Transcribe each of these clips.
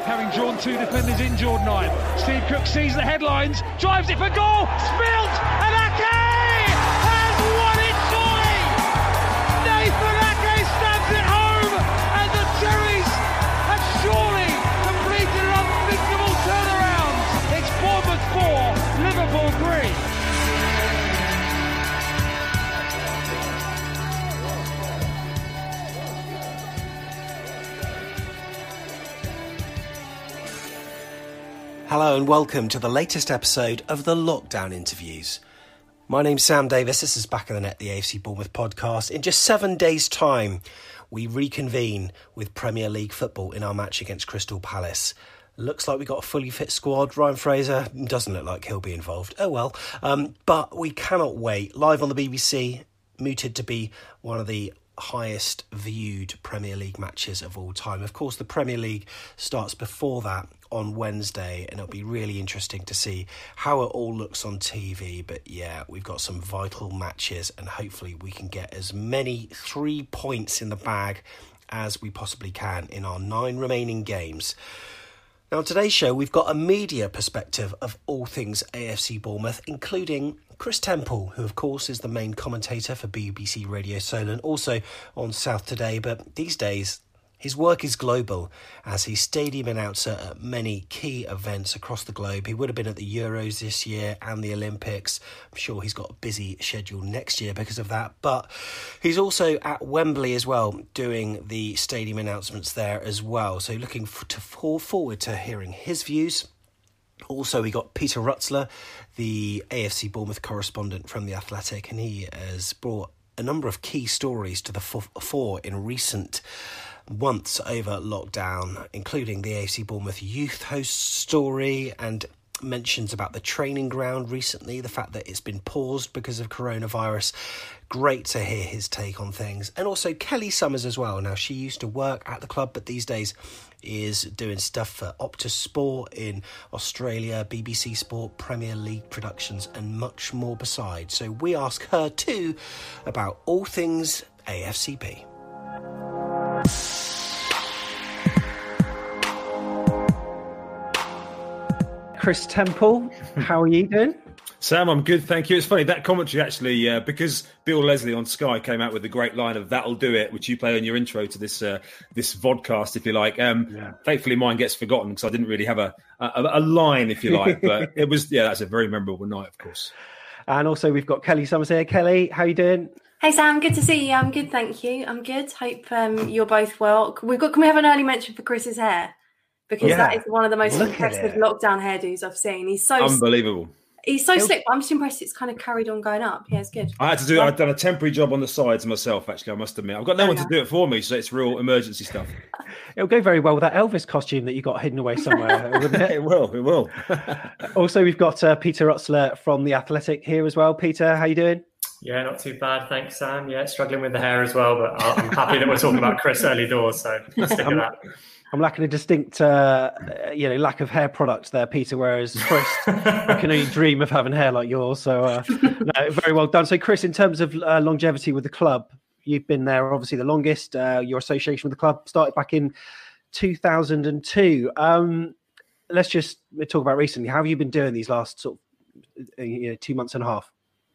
Cook having drawn 2 defenders in Jordan Ibe. Steve Cook sees the headlines, drives it for goal, spilled, and Ake has won it surely! Nathan Ake stabs it home, and the Cherries have surely completed an unthinkable turnaround. It's Bournemouth 4, Liverpool 3. Hello and welcome to the latest episode of the Lockdown Interviews. My name's Sam Davis, this is Back of the Net, the AFC Bournemouth podcast. In just 7 days' time, we reconvene with Premier League football in our match against Crystal Palace. Looks like we've got a fully fit squad. Ryan Fraser doesn't look like he'll be involved. Oh well. But we cannot wait. Live on the BBC, mooted to be one of the highest viewed Premier League matches of all time. Of course, the Premier League starts before that on Wednesday, and it'll be really interesting to see how it all looks on TV. But yeah, we've got some vital matches, and hopefully we can get as many 3 points in the bag as we possibly can in our 9 remaining games. Now, on today's show, we've got a media perspective of all things AFC Bournemouth, including Chris Temple, who, of course, is the main commentator for BBC Radio Solent, also on South Today. But these days, his work is global, as he's stadium announcer at many key events across the globe. He would have been at the Euros this year and the Olympics. I'm sure he's got a busy schedule next year because of that. But he's also at Wembley as well, doing the stadium announcements there as well. So looking forward to hearing his views. Also, we got Peter Rutzler, the AFC Bournemouth correspondent from The Athletic, and he has brought a number of key stories to the fore in recent months over lockdown, including the AFC Bournemouth youth host story and mentions about the training ground recently, the fact that it's been paused because of coronavirus. Great to hear his take on things. And also Kelly Summers as well. Now, she used to work at the club, but these days is doing stuff for Optus Sport in Australia, BBC Sport, Premier League productions, and much more besides. So we ask her too about all things AFCB. Chris Temple, how are you doing? Sam, I'm good, thank you. It's funny, that commentary actually, because Bill Leslie on Sky came out with the great line of "That'll do it," which you play on your intro to this this vodcast, if you like. Thankfully, mine gets forgotten because I didn't really have a line, if you like. But it was, that's a very memorable night, of course. And also, we've got Kelly Summers here. Kelly, how are you doing? Hey Sam, good to see you. I'm good, thank you. I'm good. Hope you're both well. Can we have an early mention for Chris's hair? Because that is one of the most impressive lockdown hairdos I've seen. He's so unbelievable. He's so slick. I'm just impressed it's kind of carried on going up. Yeah, it's good. I've done a temporary job on the sides myself, actually, I must admit. I've got no one to do it for me, so it's real emergency stuff. It'll go very well with that Elvis costume that you got hidden away somewhere, wouldn't it? It will. Also, we've got Peter Rutzler from The Athletic here as well. Peter, how you doing? Yeah, not too bad, thanks, Sam. Yeah, struggling with the hair as well, but I'm happy that we're talking about Chris early doors, so let's stick with that. I'm lacking a distinct, lack of hair products there, Peter, whereas Chris, I can only dream of having hair like yours. So, no, very well done. So, Chris, in terms of longevity with the club, you've been there obviously the longest. Your association with the club started back in 2002. Let's just talk about recently. How have you been doing these last 2 months and a half?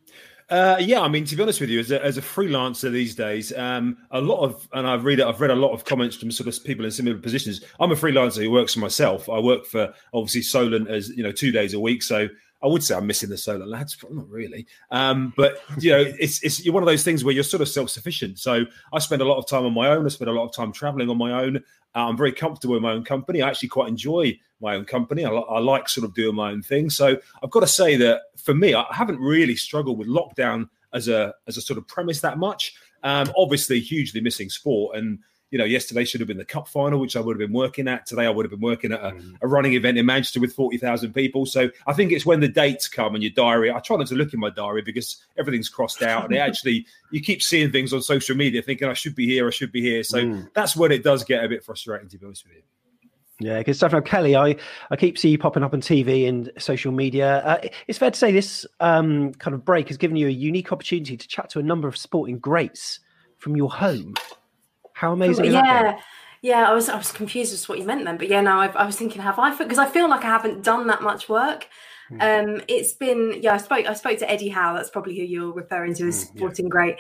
I mean, to be honest with you, as a freelancer these days, I've read a lot of comments from sort of people in similar positions. I'm a freelancer who works for myself. I work for obviously Solent as 2 days a week, so I would say I'm missing the Solent lads, but not really. But it's you're one of those things where you're sort of self-sufficient. So I spend a lot of time on my own. I spend a lot of time traveling on my own. I'm very comfortable in my own company. I actually quite enjoy my own company. I like sort of doing my own thing. So I've got to say that for me, I haven't really struggled with lockdown as a sort of premise that much. Obviously, hugely missing sport. And, yesterday should have been the cup final, which I would have been working at. Today, I would have been working at a running event in Manchester with 40,000 people. So I think it's when the dates come and your diary. I try not to look in my diary because everything's crossed out. And you keep seeing things on social media thinking, I should be here. So that's when it does get a bit frustrating, to be honest with you. Yeah, good stuff. Now, Kelly, I keep seeing you popping up on TV and social media. It's fair to say this kind of break has given you a unique opportunity to chat to a number of sporting greats from your home. How amazing is that? Yeah, I was confused as to what you meant then, but yeah, no, I was thinking, have I? Because I feel like I haven't done that much work. It's been I spoke to Eddie Howe. That's probably who you're referring to as Sporting Great.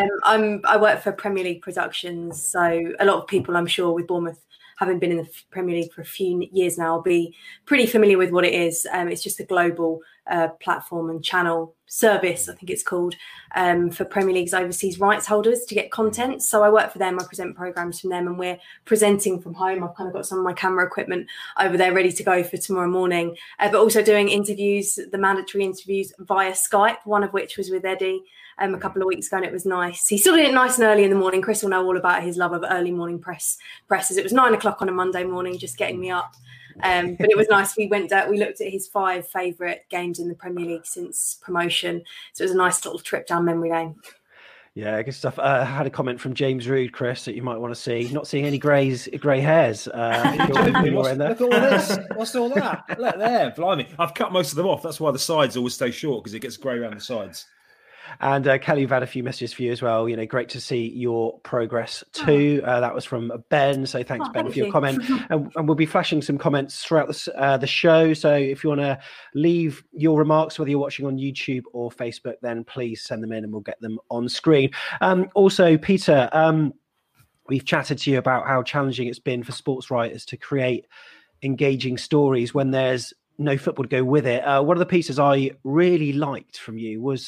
I work for Premier League Productions, so a lot of people, I'm sure, with Bournemouth having been in the Premier League for a few years now, will be pretty familiar with what it is. It's just a global platform and channel service, I think it's called, for Premier League's overseas rights holders to get content. So I work for them, I present programmes from them, and we're presenting from home. I've kind of got some of my camera equipment over there ready to go for tomorrow morning, but also doing interviews, the mandatory interviews via Skype, one of which was with Eddie a couple of weeks ago, and it was nice. He still did it nice and early in the morning. Chris will know all about his love of early morning presses. It was 9 o'clock on a Monday morning, just getting me up. But it was nice. We looked at his 5 favourite games in the Premier League since promotion. So it was a nice little trip down memory lane. Yeah, good stuff. I had a comment from James Rood, Chris, that you might want to see. Not seeing any grey hairs. Look at all this. What's all that? Look there, blimey. I've cut most of them off. That's why the sides always stay short, because it gets grey around the sides. And Kelly, we've had a few messages for you as well. Great to see your progress too. That was from Ben. So thanks, Ben, for your comment. And we'll be flashing some comments throughout the show. So if you want to leave your remarks, whether you're watching on YouTube or Facebook, then please send them in and we'll get them on screen. Also, Peter, we've chatted to you about how challenging it's been for sports writers to create engaging stories when there's no football to go with it. One of the pieces I really liked from you was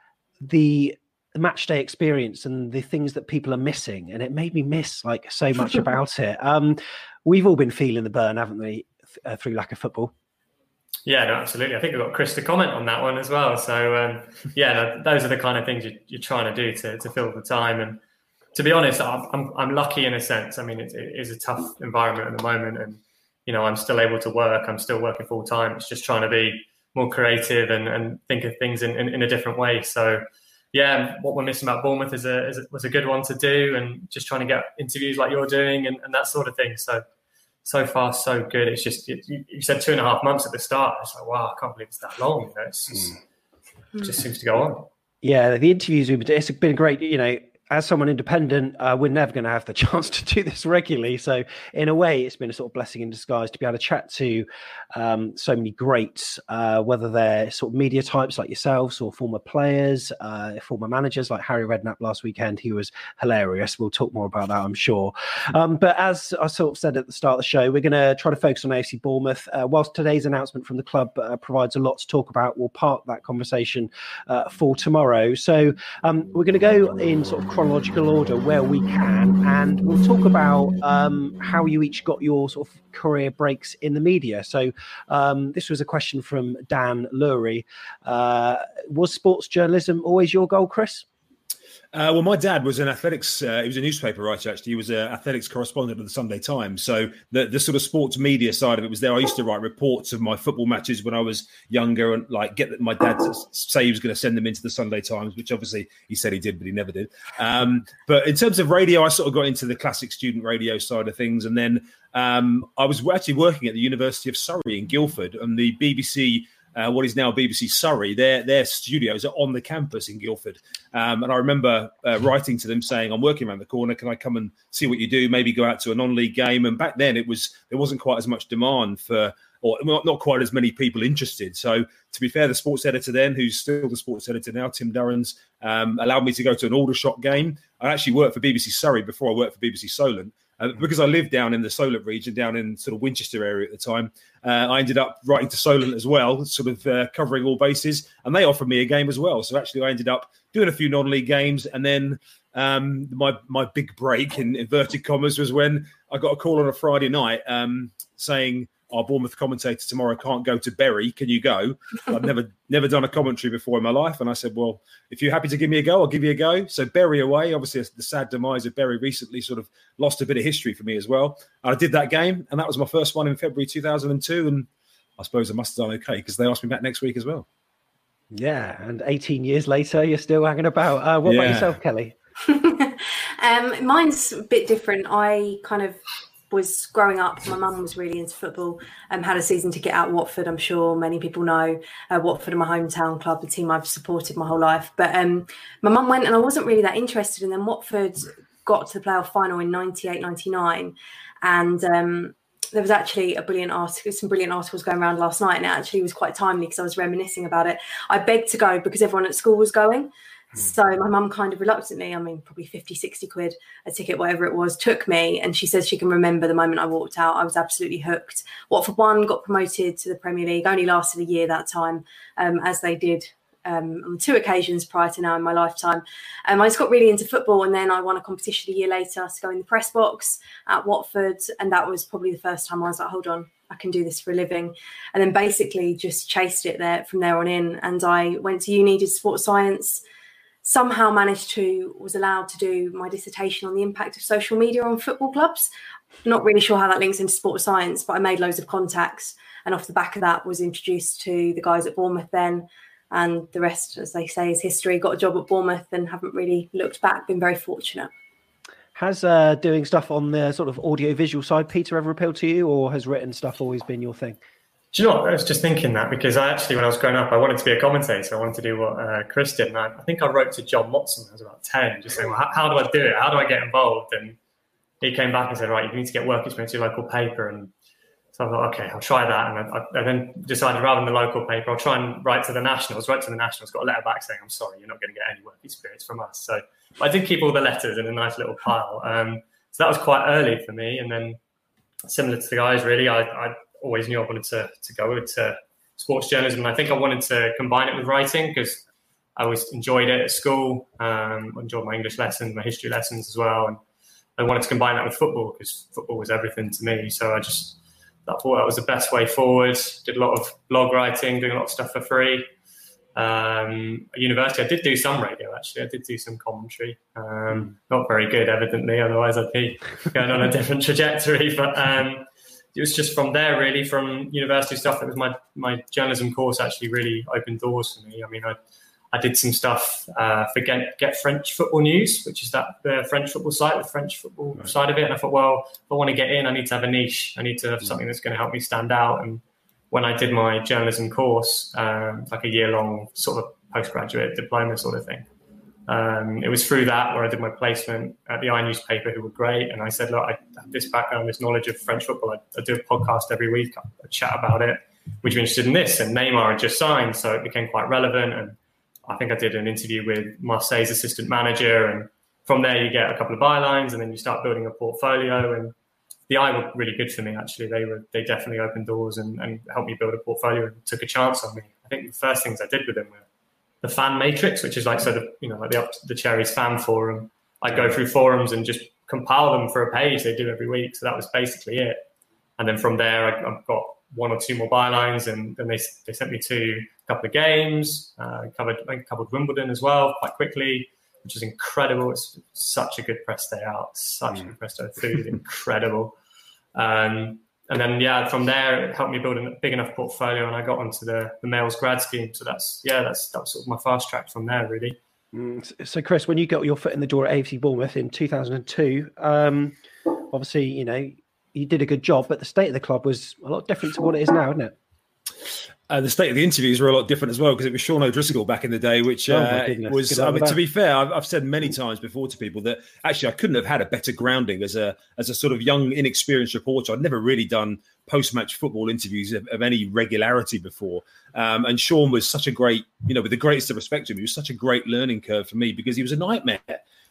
the match day experience and the things that people are missing, and it made me miss so much about it. We've all been feeling the burn, haven't we, through lack of football? Yeah, no, absolutely. I think we've got Chris to comment on that one as well. So those are the kind of things you're trying to do to fill the time. And to be honest, I'm lucky in a sense. I mean, it is a tough environment at the moment, and I'm still able to work. I'm still working full time. It's just trying to be more creative and think of things in a different way. So, yeah, what we're missing about Bournemouth was a good one to do, and just trying to get interviews like you're doing and that sort of thing. So far, so good. It's just, you said 2.5 months at the start. It's like, wow, I can't believe it's that long. It's just, it just seems to go on. Yeah, the interviews, it's been great, as someone independent, we're never going to have the chance to do this regularly. So in a way, it's been a sort of blessing in disguise to be able to chat to so many greats, whether they're sort of media types like yourselves or former players, former managers like Harry Redknapp last weekend. He was hilarious. We'll talk more about that, I'm sure. But as I sort of said at the start of the show, we're going to try to focus on AFC Bournemouth. Whilst today's announcement from the club provides a lot to talk about, we'll park that conversation for tomorrow. So we're going to go in sort of chronological order where we can, and we'll talk about how you each got your sort of career breaks in the media. So this was a question from Dan Lurie. Was sports journalism always your goal, Chris? Well, my dad was an athletics, he was a newspaper writer, actually. He was an athletics correspondent of the Sunday Times. So the sort of sports media side of it was there. I used to write reports of my football matches when I was younger and get my dad to say he was going to send them into the Sunday Times, which obviously he said he did, but he never did. But in terms of radio, I sort of got into the classic student radio side of things. And then I was actually working at the University of Surrey in Guildford, and the BBC, what is now BBC Surrey, their studios are on the campus in Guildford. And I remember writing to them saying, I'm working around the corner. Can I come and see what you do? Maybe go out to a non-league game. And back then there wasn't quite as much demand or not quite as many people interested. So to be fair, the sports editor then, who's still the sports editor now, Tim Durrans, allowed me to go to an Aldershot game. I actually worked for BBC Surrey before I worked for BBC Solent. Because I lived down in the Solent region, down in sort of Winchester area at the time, I ended up writing to Solent as well, sort of covering all bases, and they offered me a game as well. So actually I ended up doing a few non-league games, and then my big break, in inverted commas, was when I got a call on a Friday night saying, our Bournemouth commentator tomorrow can't go to Bury. Can you go? I've never done a commentary before in my life. And I said, well, if you're happy to give me a go, I'll give you a go. So Bury away. Obviously, the sad demise of Bury recently sort of lost a bit of history for me as well. And I did that game, and that was my first one in February 2002. And I suppose I must have done okay because they asked me back next week as well. Yeah, and 18 years later, you're still hanging about. What about yourself, Kelly? Mine's a bit different. I kind of was growing up, my mum was really into football, had a season ticket at Watford. I'm sure many people know Watford are my hometown club, the team I've supported my whole life. But my mum went, and I wasn't really that interested. And then Watford got to the playoff final in 98, 99. And there was actually some brilliant articles going around last night, and it actually was quite timely because I was reminiscing about it. I begged to go because everyone at school was going. So my mum kind of reluctantly, probably 50, 60 quid a ticket, whatever it was, took me. And she says she can remember the moment I walked out. I was absolutely hooked. Watford won, got promoted to the Premier League, only lasted a year that time, as they did on 2 occasions prior to now in my lifetime. I just got really into football, and then I won a competition a year later to go in the press box at Watford. And that was probably the first time I was like, hold on, I can do this for a living. And then basically just chased it there from there on in. And I went to uni, did sports science, somehow was allowed to do my dissertation on the impact of social media on football clubs. Not really sure how that links into sports science, but I made loads of contacts. And off the back of that was introduced to the guys at Bournemouth then. And the rest, as they say, is history. Got a job at Bournemouth and haven't really looked back. Been very fortunate. Has doing stuff on the sort of audio-visual side, Peter, ever appealed to you, or has written stuff always been your thing? Do you know what? I was just thinking that because when I was growing up, I wanted to be a commentator. I wanted to do what Chris did. And I think I wrote to John Motson when I was about 10, just saying, well, how do I do it? How do I get involved? And he came back and said, right, you need to get work experience in your local paper. And so I thought, okay, I'll try that. And I then decided rather than the local paper, I'll try and write to the Nationals. Got a letter back saying, I'm sorry, you're not going to get any work experience from us. So I did keep all the letters in a nice little pile. So that was quite early for me. And then similar to the guys, really, I always knew I wanted to go into sports journalism. And I think I wanted to combine it with writing because I always enjoyed it at school. I enjoyed my English lessons, my history lessons as well. And I wanted to combine that with football because football was everything to me. So I thought that was the best way forward. Did a lot of blog writing, doing a lot of stuff for free. At university, I did do some radio, actually. I did do some commentary. Not very good, evidently. Otherwise, I'd be going on a different trajectory. But it was just from there, really, from university stuff. That was my journalism course actually really opened doors for me. I did some stuff for Get French Football News, which is the French football site, the French football side of it. And I thought, well, if I want to get in, I need to have a niche. I need to have something that's going to help me stand out. And when I did my journalism course, like a year-long sort of postgraduate diploma sort of thing, it was through that where I did my placement at the iNewspaper, who were great. And I said, look, I have this background, this knowledge of French football. I do a podcast every week. I chat about it. Would you be interested in this? And Neymar had just signed, so it became quite relevant. And I think I did an interview with Marseille's assistant manager. And from there, you get a couple of bylines, and then you start building a portfolio. And the Eye were really good for me, actually. They definitely opened doors and helped me build a portfolio and took a chance on me. I think the first things I did with them were the fan matrix, which is like the Cherries fan forum. I go through forums and just compile them for a page they do every week. So that was basically it. And then from there, I've got 1 or 2 more bylines, and then they sent me to a couple of games. I covered Wimbledon as well quite quickly, which is incredible. It's such a good press day out. Such a good press day. Food, incredible. And then, from there, it helped me build a big enough portfolio, and I got onto the Mails grad scheme. So that was sort of my fast track from there, really. So, Chris, when you got your foot in the door at AFC Bournemouth in 2002, obviously, you did a good job, but the state of the club was a lot different to what it is now, isn't it? The state of the interviews were a lot different as well, because it was Sean O'Driscoll back in the day, which was, to be fair, I've said many times before to people that actually I couldn't have had a better grounding as a sort of young, inexperienced reporter. I'd never really done post-match football interviews of any regularity before. And Sean was such a great, with the greatest of respect to him, he was such a great learning curve for me because he was a nightmare.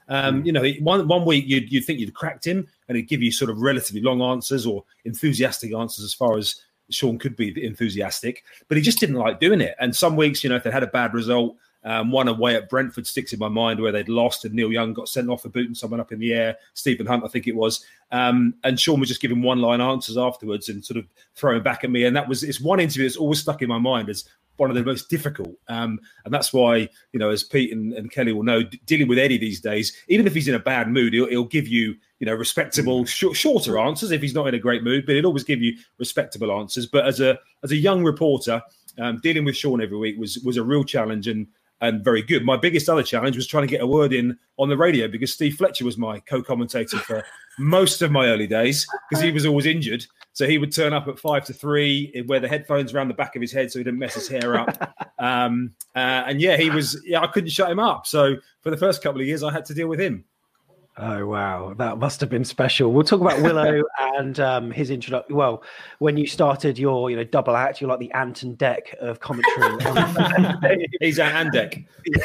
One week you'd think you'd cracked him and he'd give you sort of relatively long answers or enthusiastic answers as far as Sean could be enthusiastic, but he just didn't like doing it. And some weeks, if they had a bad result, one away at Brentford sticks in my mind where they'd lost and Neil Young got sent off for booting someone up in the air, Stephen Hunt, I think it was. And Sean was just giving one-line answers afterwards and sort of throwing back at me. And it's one interview that's always stuck in my mind as one of the most difficult. And that's why, as Pete and Kelly will know, dealing with Eddie these days, even if he's in a bad mood, he'll give you, respectable, shorter answers if he's not in a great mood, but he'll always give you respectable answers. But as a young reporter, dealing with Sean every week was a real challenge and very good. My biggest other challenge was trying to get a word in on the radio because Steve Fletcher was my co-commentator for most of my early days because he was always injured. So he would turn up at 5 to 3, wear the headphones around the back of his head so he didn't mess his hair up. I couldn't shut him up. So for the first couple of years, I had to deal with him. Oh, wow. That must have been special. We'll talk about Willow and his introduction. Well, when you started your double act, you're like the Ant and Dec of commentary. He's Ant and Dec.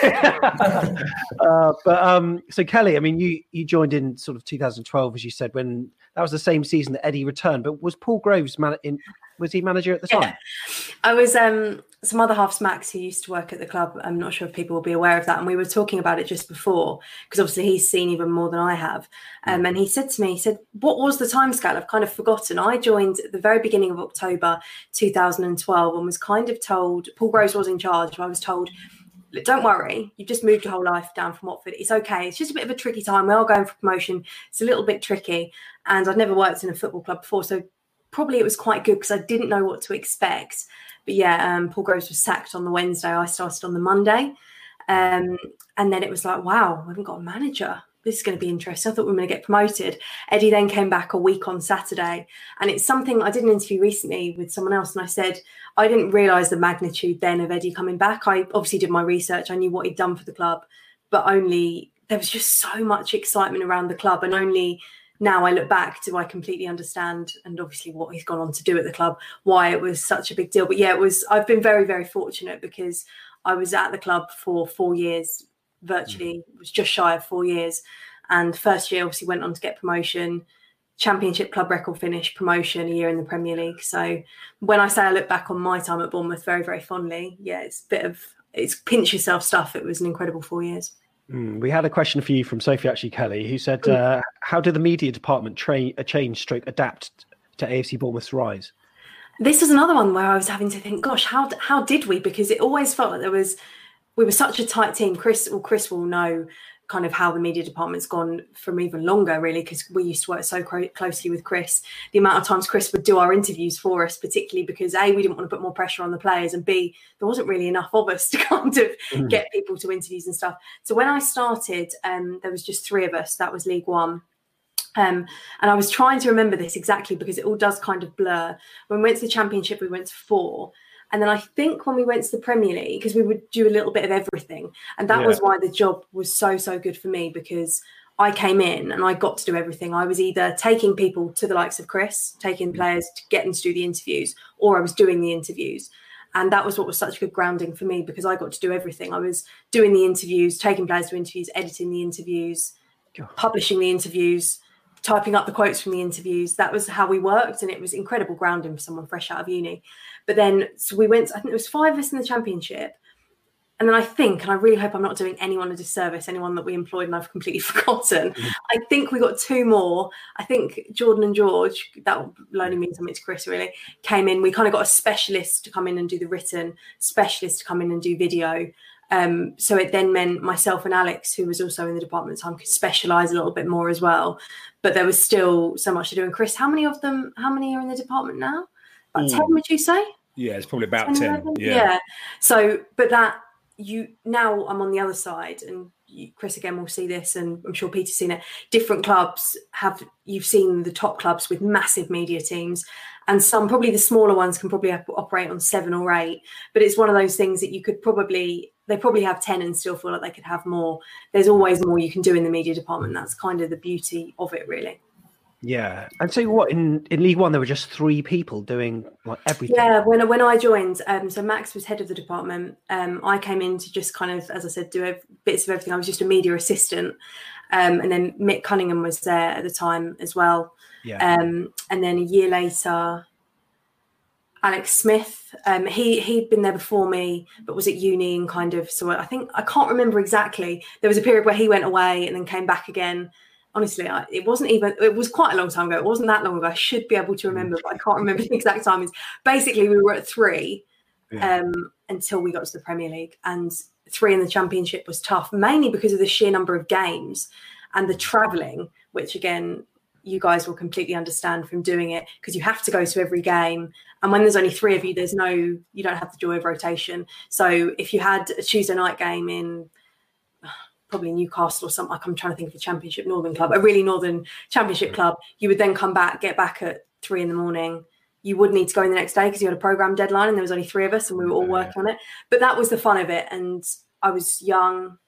So Kelly, I mean, you joined in sort of 2012, as you said, when that was the same season that Eddie returned. But was Paul Groves was he manager at the time? I was some other halves, Max, who used to work at the club. I'm not sure if people will be aware of that. And we were talking about it just before, because obviously he's seen even more than I have. And he said to me, what was the timescale? I've kind of forgotten. I joined at the very beginning of October 2012 and was kind of told, Paul Groves was in charge. I was told, don't worry, you've just moved your whole life down from Watford. It's okay. It's just a bit of a tricky time. We are going for promotion. It's a little bit tricky. And I'd never worked in a football club before. So probably it was quite good because I didn't know what to expect. But yeah, Paul Groves was sacked on the Wednesday. I started on the Monday. And then it was like, wow, we haven't got a manager. This is going to be interesting. I thought we were going to get promoted. Eddie then came back a week on Saturday. And it's something I did an interview recently with someone else. And I said, I didn't realise the magnitude then of Eddie coming back. I obviously did my research. I knew what he'd done for the club. But there was just so much excitement around the club. And only now I look back, do I completely understand, and obviously what he's gone on to do at the club, why it was such a big deal. But yeah, I've been very, very fortunate because I was at the club for 4 years, virtually, it was just shy of 4 years. And first year, obviously, went on to get promotion, Championship club record finish, promotion, a year in the Premier League. So when I say I look back on my time at Bournemouth very, very fondly, yeah, it's pinch yourself stuff. It was an incredible 4 years. We had a question for you from Sophie, actually, Kelly, who said, how did the media department adapt to AFC Bournemouth's rise? This was another one where I was having to think, gosh, how did we? Because it always felt like we were such a tight team. Chris will know kind of how the media department's gone from even longer, really, because we used to work so closely with Chris. The amount of times Chris would do our interviews for us, particularly because A, we didn't want to put more pressure on the players, and B, there wasn't really enough of us to kind of get people to interviews and stuff. So when I started, there was just 3 of us. That was League One. And I was trying to remember this exactly because it all does kind of blur. When we went to the Championship, we went to 4. And then I think when we went to the Premier League, because we would do a little bit of everything. And that was why the job was so, so good for me, because I came in and I got to do everything. I was either taking people to the likes of Chris, taking players to get them to do the interviews, or I was doing the interviews. And that was what was such good grounding for me, because I got to do everything. I was doing the interviews, taking players to interviews, editing the interviews, publishing the interviews, typing up the quotes from the interviews. That was how we worked. And it was incredible grounding for someone fresh out of uni. But then, so we went, I think there was 5 of us in the Championship. And then I think, and I really hope I'm not doing anyone a disservice, anyone that we employed and I've completely forgotten. I think we got 2 more. I think Jordan and George, that will only mean something to Chris really, came in. We kind of got a specialist to come in and do the written, specialist to come in and do video. So it then meant myself and Alex, who was also in the department at the time, could specialise a little bit more as well. But there was still so much to do. And Chris, how many are in the department now? About 10, would you say? Yeah, it's probably about 10. Yeah. So, but now I'm on the other side, and Chris again will see this, and I'm sure Peter's seen it. Different clubs you've seen the top clubs with massive media teams, and some, probably the smaller ones, can probably operate on 7 or 8. But it's one of those things that they probably have 10 and still feel like they could have more. There's always more you can do in the media department. That's kind of the beauty of it, really. Yeah. And so what, in League One, there were just 3 people doing like everything? Yeah, when I joined, so Max was head of the department. I came in to just kind of, as I said, do bits of everything. I was just a media assistant. And then Mick Cunningham was there at the time as well. Yeah. And then a year later, Alex Smith, he'd been there before me, but was at uni and kind of, so I can't remember exactly. There was a period where he went away and then came back again. Honestly, it was quite a long time ago. It wasn't that long ago. I should be able to remember, but I can't remember the exact timings. Basically, we were at 3 until we got to the Premier League. And 3 in the Championship was tough, mainly because of the sheer number of games and the travelling, which, again, you guys will completely understand from doing it, because you have to go to every game. And when there's only 3 of you, you don't have the joy of rotation. So if you had a Tuesday night game in probably Newcastle or something, like I'm trying to think of a Championship Northern club, a really Northern Championship club, you would then get back at 3 a.m. You would need to go in the next day because you had a programme deadline, and there was only 3 of us and we were all working on it. But that was the fun of it. And I was young,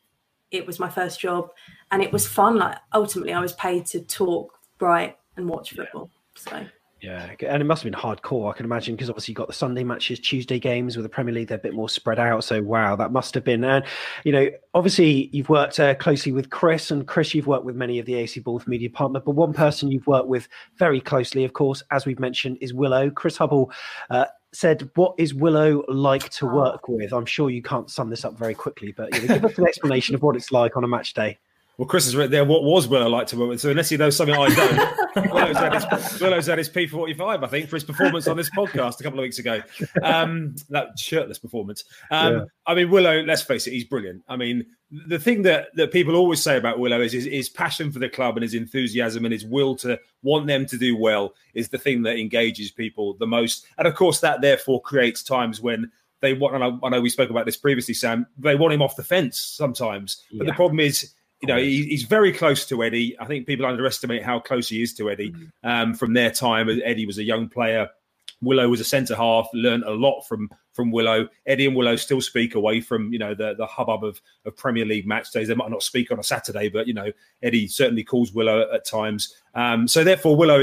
it was my first job, and it was fun. Like ultimately, I was paid to talk, write, and watch football. So. Yeah, and it must have been hardcore, I can imagine, because obviously you've got the Sunday matches, Tuesday games with the Premier League, they're a bit more spread out. So, wow, that must have been. And, obviously you've worked closely with Chris, and Chris, you've worked with many of the AFC Bournemouth media partners, but one person you've worked with very closely, of course, as we've mentioned, is Willow. Chris Hubble said, what is Willow like to work with? I'm sure you can't sum this up very quickly, but give us an explanation of what it's like on a match day. Well, Chris has written there, what was Willow like to work with? So unless he knows something I don't, Willow's had his P45, I think, for his performance on this podcast a couple of weeks ago. That shirtless performance. I mean, Willow, let's face it, he's brilliant. I mean, the thing that people always say about Willow is his passion for the club and his enthusiasm and his will to want them to do well is the thing that engages people the most. And of course, that therefore creates times when they want, and I know we spoke about this previously, Sam, they want him off the fence sometimes. But the problem is, he's very close to Eddie. I think people underestimate how close he is to Eddie from their time. Eddie was a young player. Willow was a centre half, learned a lot from Willow. Eddie and Willow still speak away from, the hubbub of Premier League match days. They might not speak on a Saturday, but, Eddie certainly calls Willow at times. So therefore, Willow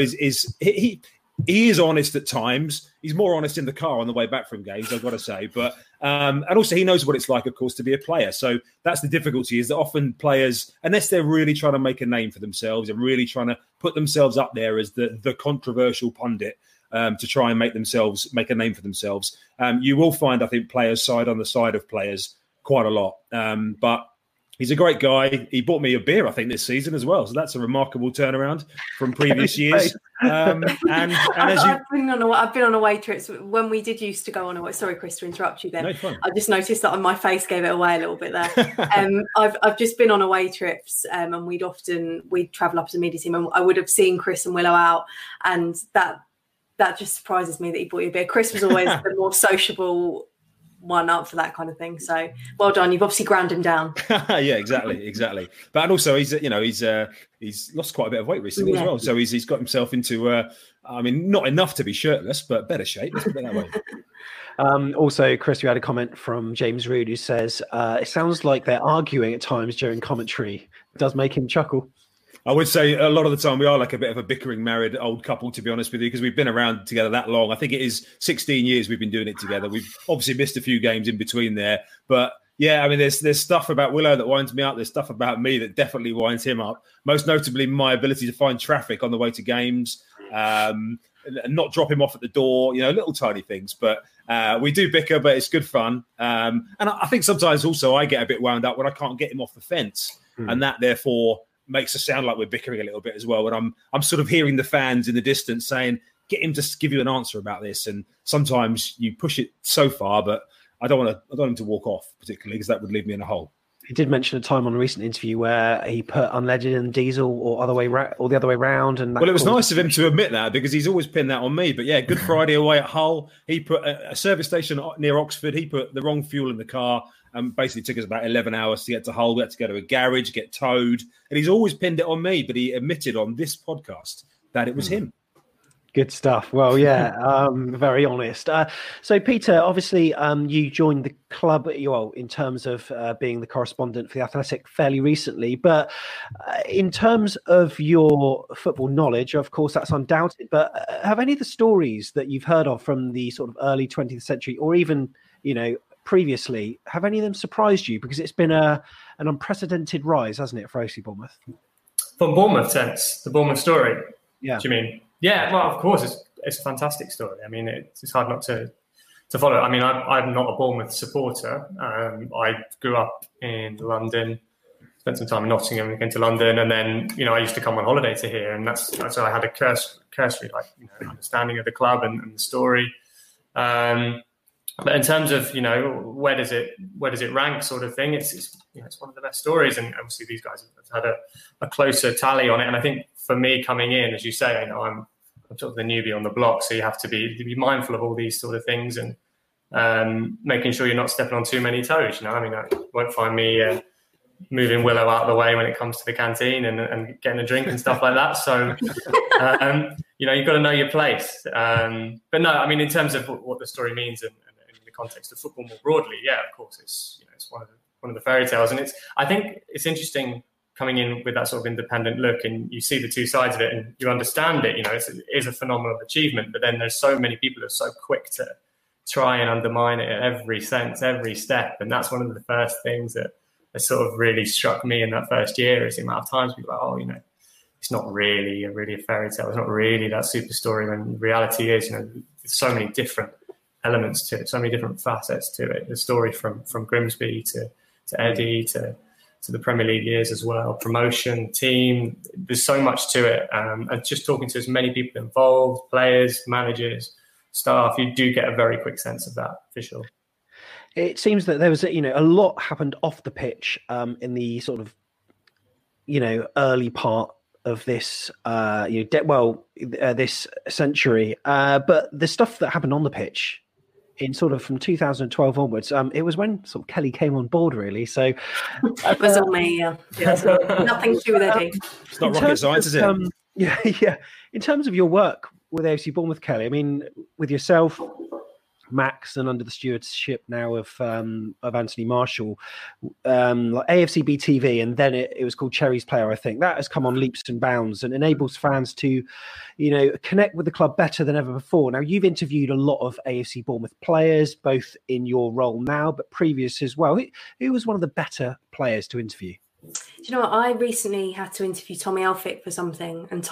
he is honest at times. He's more honest in the car on the way back from games, I've got to say. But and also he knows what it's like, of course, to be a player. So that's the difficulty, is that often players, unless they're really trying to make a name for themselves and really trying to put themselves up there as the controversial pundit to try and make a name for themselves, you will find, I think, players side on the side of players quite a lot. But he's a great guy. He bought me a beer, I think, this season as well. So that's a remarkable turnaround from previous years. And as I've been on away trips when we did used to go on away. Sorry, Chris, to interrupt you. Then I just noticed that my face gave it away a little bit there. I've just been on away trips, and we'd travel up as a media team, and I would have seen Chris and Willow out, and that just surprises me that he bought you a beer. Chris was always the more sociable one up for that kind of thing. So well done. You've obviously ground him down. Yeah, exactly. But also he's lost quite a bit of weight recently as well. So he's got himself into not enough to be shirtless, but better shape. Let's put it that way. Also, Chris, you had a comment from James Rood who says it sounds like they're arguing at times during commentary. It does make him chuckle. I would say a lot of the time we are like a bit of a bickering married old couple, to be honest with you, because we've been around together that long. I think it is 16 years we've been doing it together. We've obviously missed a few games in between there. But yeah, I mean, there's stuff about Willow that winds me up. There's stuff about me that definitely winds him up. Most notably, my ability to find traffic on the way to games, and not drop him off at the door, little tiny things. But we do bicker, but it's good fun. And I think sometimes also I get a bit wound up when I can't get him off the fence. And that therefore makes us sound like we're bickering a little bit as well. And I'm sort of hearing the fans in the distance saying, get him to give you an answer about this. And sometimes you push it so far, but I don't want him to walk off particularly, because that would leave me in a hole. He did mention a time on a recent interview where he put unleaded in diesel or the other way round. And it was nice of him to admit that, because he's always pinned that on me. But yeah, Good Friday away at Hull, he put a service station near Oxford. He put the wrong fuel in the car. Basically took us about 11 hours to get to Hull. We had to go to a garage, get towed. And he's always pinned it on me, but he admitted on this podcast that it was him. Good stuff. Well, yeah, very honest. So, Peter, obviously, you joined the club, in terms of being the correspondent for The Athletic fairly recently. But in terms of your football knowledge, of course, that's undoubted. But have any of the stories that you've heard of from the sort of early 20th century, or even, previously, have any of them surprised you? Because it's been an unprecedented rise, hasn't it, for AFC Bournemouth? From Bournemouth sense, the Bournemouth story. Yeah. Do you mean? Yeah, well, of course, it's a fantastic story. I mean, it's hard not to follow. I mean, I'm not a Bournemouth supporter. I grew up in London, spent some time in Nottingham, came to London, and then I used to come on holiday to here, and that's so I had a cursory understanding of the club and the story. But in terms of where does it rank, sort of thing, it's one of the best stories, and obviously these guys have had a closer tally on it. And I think for me coming in, as you say, I'm sort of the newbie on the block, so you have to be mindful of all these sort of things and making sure you're not stepping on too many toes. I mean, you won't find me moving Willow out of the way when it comes to the canteen and getting a drink and stuff like that. So, you've got to know your place. But no, I mean, in terms of what the story means and in the context of football more broadly, yeah, of course, it's one of of the fairy tales. And I think it's interesting coming in with that sort of independent look, and you see the two sides of it and you understand it. It is a phenomenal achievement, but then there's so many people who are so quick to try and undermine it at every sense, every step. And that's one of the first things that has sort of really struck me in that first year, is the amount of times people are like, it's not really a fairy tale. It's not really that super story. When reality is, there's so many different elements to it, so many different facets to it. The story from Grimsby to Eddie to the Premier League years as well, promotion, team. There's so much to it. And just talking to as many people involved, players, managers, staff, you do get a very quick sense of that for sure. It seems that there was, a lot happened off the pitch in the sort of, early part of this, this century. But the stuff that happened on the pitch in sort of from 2012 onwards, it was when sort of Kelly came on board, really. So it was on me, yeah. Nothing to do with Eddie. It's not rocket science, is it? Yeah. In terms of your work with AFC Bournemouth, Kelly, I mean, with yourself, Max, and under the stewardship now of Anthony Marshall, like AFCB TV, and then it was called Cherry's Player, I think. That has come on leaps and bounds and enables fans to, connect with the club better than ever before. Now, you've interviewed a lot of AFC Bournemouth players, both in your role now, but previous as well. Who was one of the better players to interview? Do you know what? I recently had to interview Tommy Elphick for something, and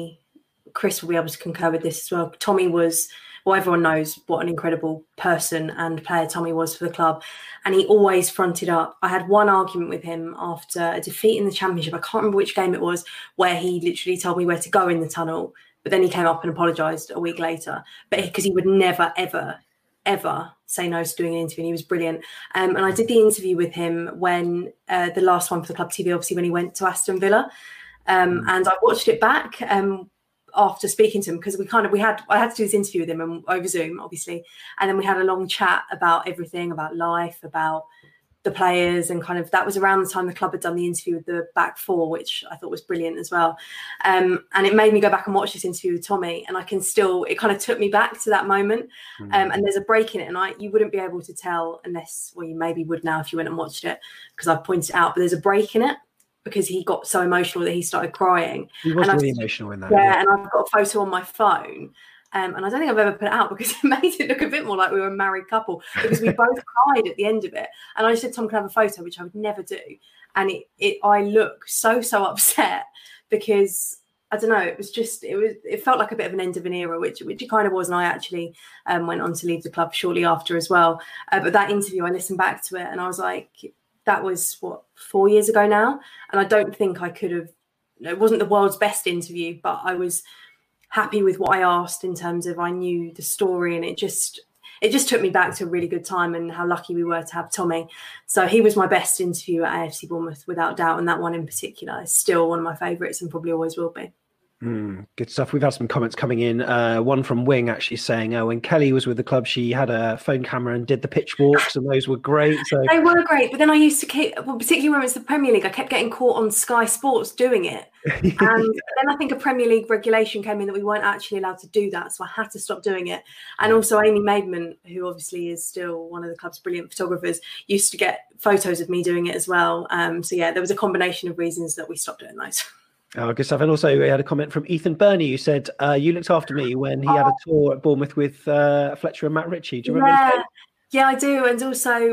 Chris will be able to concur with this as well. Tommy was... Well, everyone knows what an incredible person and player Tommy was for the club. And he always fronted up. I had one argument with him after a defeat in the Championship. I can't remember which game it was, where he literally told me where to go in the tunnel. But then he came up and apologised a week later. But because he would never, ever, ever say no to doing an interview. And he was brilliant. And I did the interview with him when the last one for the Club TV, obviously, when he went to Aston Villa. And I watched it back after speaking to him, because I had to do this interview with him over Zoom, obviously, and then we had a long chat about everything, about life, about the players, and kind of that was around the time the club had done the interview with the back four, which I thought was brilliant as well. And it made me go back and watch this interview with Tommy, and it kind of took me back to that moment. And there's a break in it, and you wouldn't be able to tell unless, well, you maybe would now if you went and watched it, because I've pointed it out, but there's a break in it, because he got so emotional that he started crying. He was really emotional in that. Yeah, and I've got a photo on my phone. And I don't think I've ever put it out, because it made it look a bit more like we were a married couple, because we both cried at the end of it. And I said, Tom, can I have a photo, which I would never do. And I look so upset, because I don't know, it felt like a bit of an end of an era, which it kind of was. And I actually went on to leave the club shortly after as well. But that interview, I listened back to it and I was like, that was 4 years ago now. And I don't think I could have, it wasn't the world's best interview, but I was happy with what I asked in terms of I knew the story, and it just took me back to a really good time and how lucky we were to have Tommy. So he was my best interview at AFC Bournemouth, without doubt. And that one in particular is still one of my favourites and probably always will be. Good stuff. We've had some comments coming in. One from Wing actually saying, when Kelly was with the club, she had a phone camera and did the pitch walks, and those were great. So they were great, but then I used to particularly when it was the Premier League, I kept getting caught on Sky Sports doing it. And then I think a Premier League regulation came in that we weren't actually allowed to do that, so I had to stop doing it. And also Amy Maidman, who obviously is still one of the club's brilliant photographers, used to get photos of me doing it as well. So yeah, there was a combination of reasons that we stopped doing those. Oh, good stuff. And also we had a comment from Ethan Burney, who said, you looked after me when he had a tour at Bournemouth with Fletcher and Matt Ritchie. Do you remember? Yeah, I do. And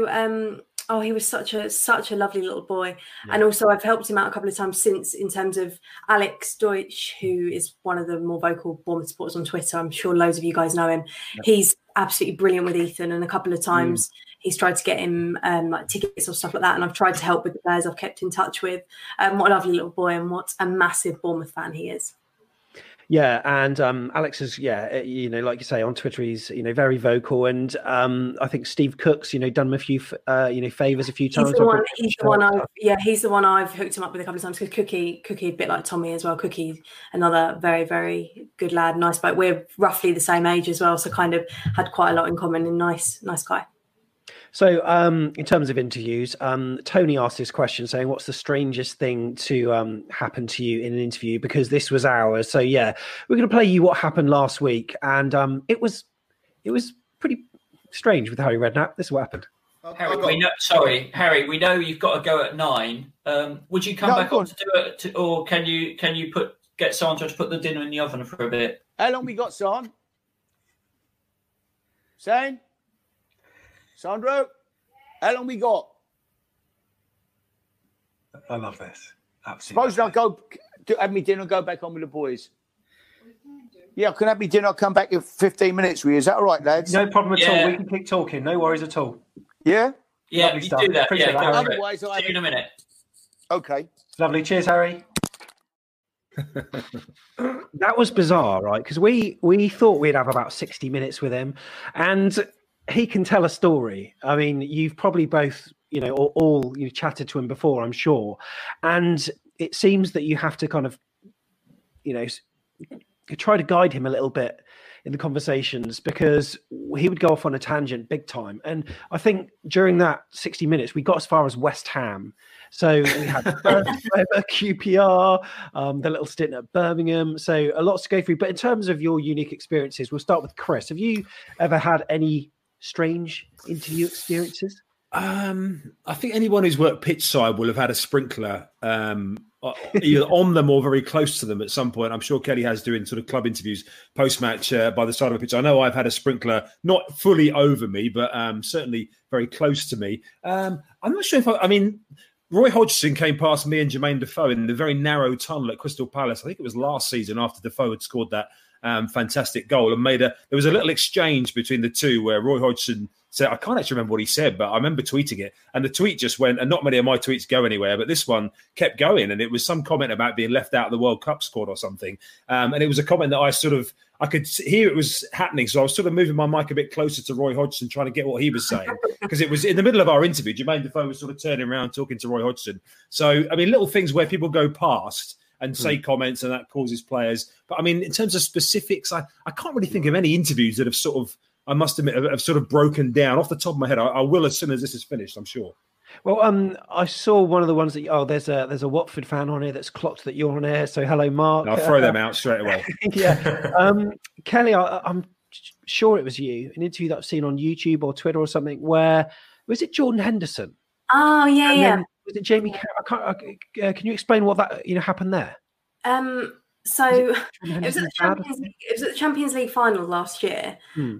also, he was such a lovely little boy. Yeah. And also I've helped him out a couple of times since, in terms of Alex Deutsch, who is one of the more vocal Bournemouth supporters on Twitter. I'm sure loads of you guys know him. Yeah. He's absolutely brilliant with Ethan, and a couple of times he's tried to get him like tickets or stuff like that, and I've tried to help with the players I've kept in touch with. What a lovely little boy, and what a massive Bournemouth fan he is. Yeah, and Alex is, like you say, on Twitter, he's, very vocal, and I think Steve Cook's, done him a few, favours a few times. He's the one I've hooked him up with a couple of times, because Cookie, a bit like Tommy as well. Cookie, another very, very good lad, nice bloke. We're roughly the same age as well, so kind of had quite a lot in common, and nice guy. So in terms of interviews, Tony asked this question saying, what's the strangest thing to happen to you in an interview? Because this was ours. So, yeah, we're going to play you what happened last week. And it was pretty strange with Harry Redknapp. This is what happened. Harry, we know you've got to go at 9. Would you come back on to do it, or can you get Sandra to put the dinner in the oven for a bit? How long we got, San? Sandro? How long we got? I love this. Absolutely. Suppose I'll go have me dinner and go back on with the boys. Yeah, I can have me dinner. I'll come back in 15 minutes with you. Is that all right, lads? No problem at all. We can keep talking. No worries at all. Yeah? Yeah, Lovely you stuff. do that. Appreciate that, Harry. Otherwise, See you in a minute. Okay. Lovely. Cheers, Harry. That was bizarre, right? Because we thought we'd have about 60 minutes with him, and he can tell a story. I mean, you've probably both, all you've chatted to him before, I'm sure. And it seems that you have to kind of, try to guide him a little bit in the conversations, because he would go off on a tangent big time. And I think during that 60 minutes, we got as far as West Ham. So we had QPR, the little stint at Birmingham. So a lot to go through. But in terms of your unique experiences, we'll start with Chris. Have you ever had any strange interview experiences? I think anyone who's worked pitch side will have had a sprinkler either on them or very close to them at some point. I'm sure Kelly has, doing sort of club interviews post-match by the side of a pitch. I know I've had a sprinkler not fully over me, but certainly very close to me. I'm not sure if Roy Hodgson came past me and Jermaine Defoe in the very narrow tunnel at Crystal Palace. I think it was last season after Defoe had scored that fantastic goal, and there was a little exchange between the two where Roy Hodgson said, I can't actually remember what he said, but I remember tweeting it, and the tweet just went, and not many of my tweets go anywhere, but this one kept going, and it was some comment about being left out of the World Cup squad or something, and it was a comment that I could hear it was happening, so I was sort of moving my mic a bit closer to Roy Hodgson, trying to get what he was saying, because it was in the middle of our interview. Jermaine Defoe was sort of turning around talking to Roy Hodgson. So, little things where people go past and say comments, and that causes players. But in terms of specifics, I can't really think of any interviews that have sort of, I must admit, have sort of broken down off the top of my head. I will as soon as this is finished, I'm sure. Well, I saw one of the ones that there's a Watford fan on here that's clocked that you're on air. So hello, Mark. I'll throw them out straight away. Yeah, Kelly, I'm sure it was you, an interview that I've seen on YouTube or Twitter or something. Where was it? Jordan Henderson. Oh yeah. Was it Jamie? Can you explain what that happened there? So it was at the Champions League final last year,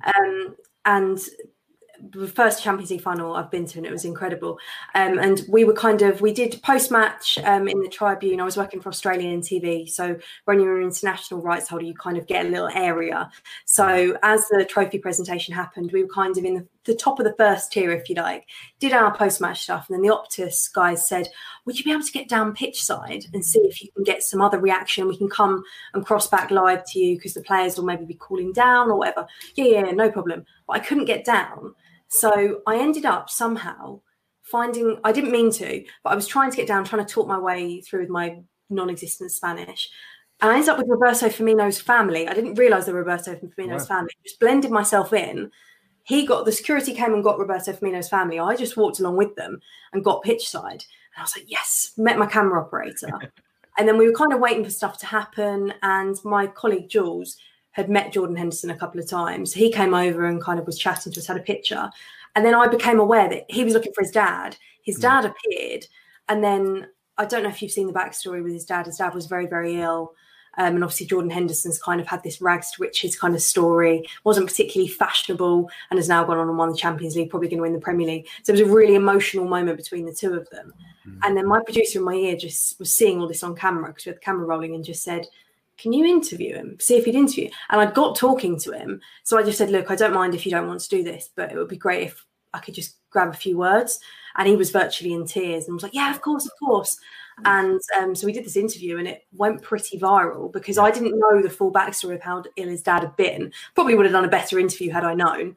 and the first Champions League final I've been to, and it was incredible. And we did post-match in the Tribune. I was working for Australian TV, so when you're an international rights holder, you kind of get a little area. So as the trophy presentation happened, we were kind of in the top of the first tier, if you like, did our post-match stuff, and then the Optus guys said, would you be able to get down pitch side and see if you can get some other reaction? We can come and cross back live to you because the players will maybe be cooling down or whatever. Yeah, no problem. But I couldn't get down. So I ended up somehow finding, I didn't mean to, but I was trying to get down, trying to talk my way through with my non-existent Spanish. And I ended up with Roberto Firmino's family. I didn't realise they were Roberto Firmino's family. Just blended myself in. The security came and got Roberto Firmino's family. I just walked along with them and got pitch side. And I was like, yes, met my camera operator. And then we were kind of waiting for stuff to happen. And my colleague Jules had met Jordan Henderson a couple of times. He came over and kind of was chatting to us, had a picture. And then I became aware that he was looking for his dad. His dad appeared. And then I don't know if you've seen the backstory with his dad. His dad was very, very ill. And obviously Jordan Henderson's kind of had this rags to riches kind of story, wasn't particularly fashionable, and has now gone on and won the Champions League, probably going to win the Premier League. So it was a really emotional moment between the two of them. And then my producer in my ear just was seeing all this on camera, because we had the camera rolling, and just said, can you interview him? See if he'd interview. And I'd got talking to him. So I just said, look, I don't mind if you don't want to do this, but it would be great if I could just grab a few words. And he was virtually in tears and was like, yeah, of course. And so we did this interview, and it went pretty viral because I didn't know the full backstory of how ill his dad had been. Probably would have done a better interview had I known.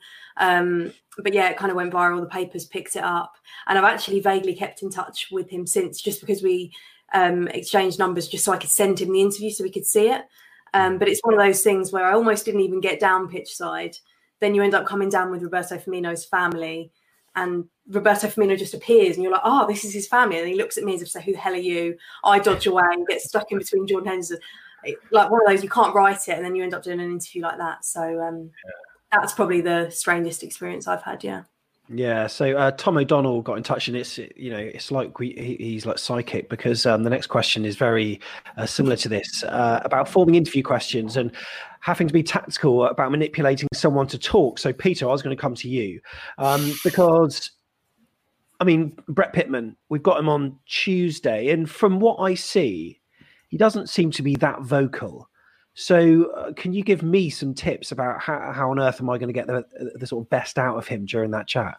But yeah, it kind of went viral. The papers picked it up. And I've actually vaguely kept in touch with him since, just because we exchanged numbers just so I could send him the interview so we could see it. But it's one of those things where I almost didn't even get down pitch side. Then you end up coming down with Roberto Firmino's family, and Roberto Firmino just appears, and you're like, oh, this is his family. And he looks at me as if to say, who the hell are you? I dodge away and get stuck in between Jordan Henderson. Like one of those, you can't write it, and then you end up doing an interview like that. So that's probably the strangest experience I've had, yeah. Yeah, so Tom O'Donnell got in touch, and it's like he's like psychic, because the next question is very similar to this, about forming interview questions and having to be tactical about manipulating someone to talk. So Peter, I was going to come to you because, I mean, Brett Pitman, we've got him on Tuesday, and from what I see, he doesn't seem to be that vocal. So can you give me some tips about how on earth am I going to get the sort of best out of him during that chat?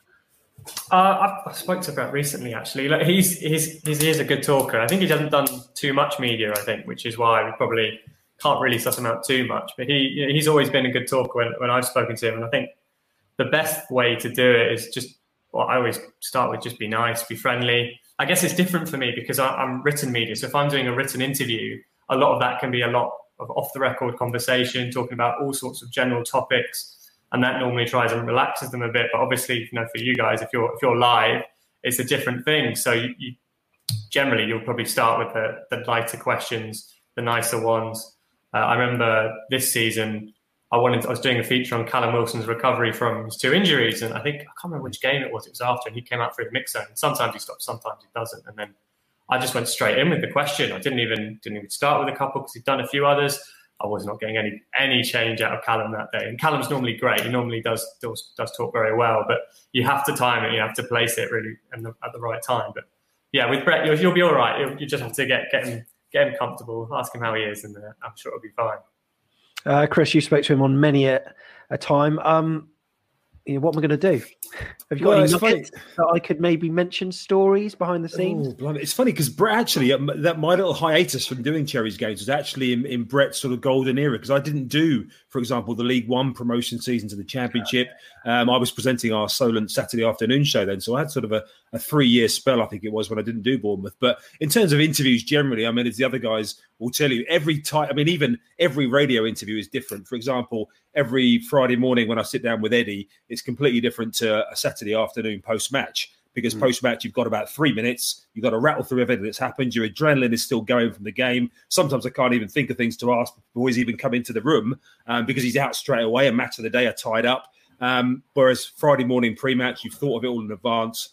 I spoke to Brett recently, actually. Like, he is a good talker. I think he hasn't done too much media, I think, which is why we probably can't really suss him out too much. But he's always been a good talker when I've spoken to him. And I think the best way to do it is just, well, I always start with just be nice, be friendly. I guess it's different for me because I'm written media. So if I'm doing a written interview, a lot of that can be a lot of off-the-record conversation, talking about all sorts of general topics, and that normally tries and relaxes them a bit. But obviously, for you guys, if you're live, it's a different thing. So you generally, you'll probably start with the lighter questions, the nicer ones. I remember this season, I was doing a feature on Callum Wilson's recovery from his 2 injuries, and I can't remember which game it was. It was after, and he came out for his mix zone. Sometimes he stops, sometimes he doesn't, and then I just went straight in with the question. I didn't even start with a couple because he'd done a few others. I was not getting any change out of Callum that day. And Callum's normally great. He normally does talk very well, but you have to time it. You have to place it really at the right time. But yeah, with Brett, you'll be all right. You just have to get him comfortable, ask him how he is, and I'm sure it'll be fine. Chris, you spoke to him on many a time. What am I going to do? Have you got any nuggets that I could maybe mention, stories behind the scenes? Oh, it's funny because Brett actually, that my little hiatus from doing Cherries Games was actually in Brett's sort of golden era, because I didn't do, for example, the League One promotion season to the Championship. I was presenting our Solent Saturday afternoon show then, so I had sort of a 3-year spell, I think it was, when I didn't do Bournemouth. But in terms of interviews generally, I mean, as the other guys will tell you, even every radio interview is different. For example, every Friday morning when I sit down with Eddie, it's completely different to a Saturday afternoon post-match, because post-match you've got about 3 minutes, you've got to rattle through everything that's happened, your adrenaline is still going from the game. Sometimes I can't even think of things to ask before he's even come into the room, because he's out straight away and match of the day are tied up. Whereas Friday morning pre-match, you've thought of it all in advance.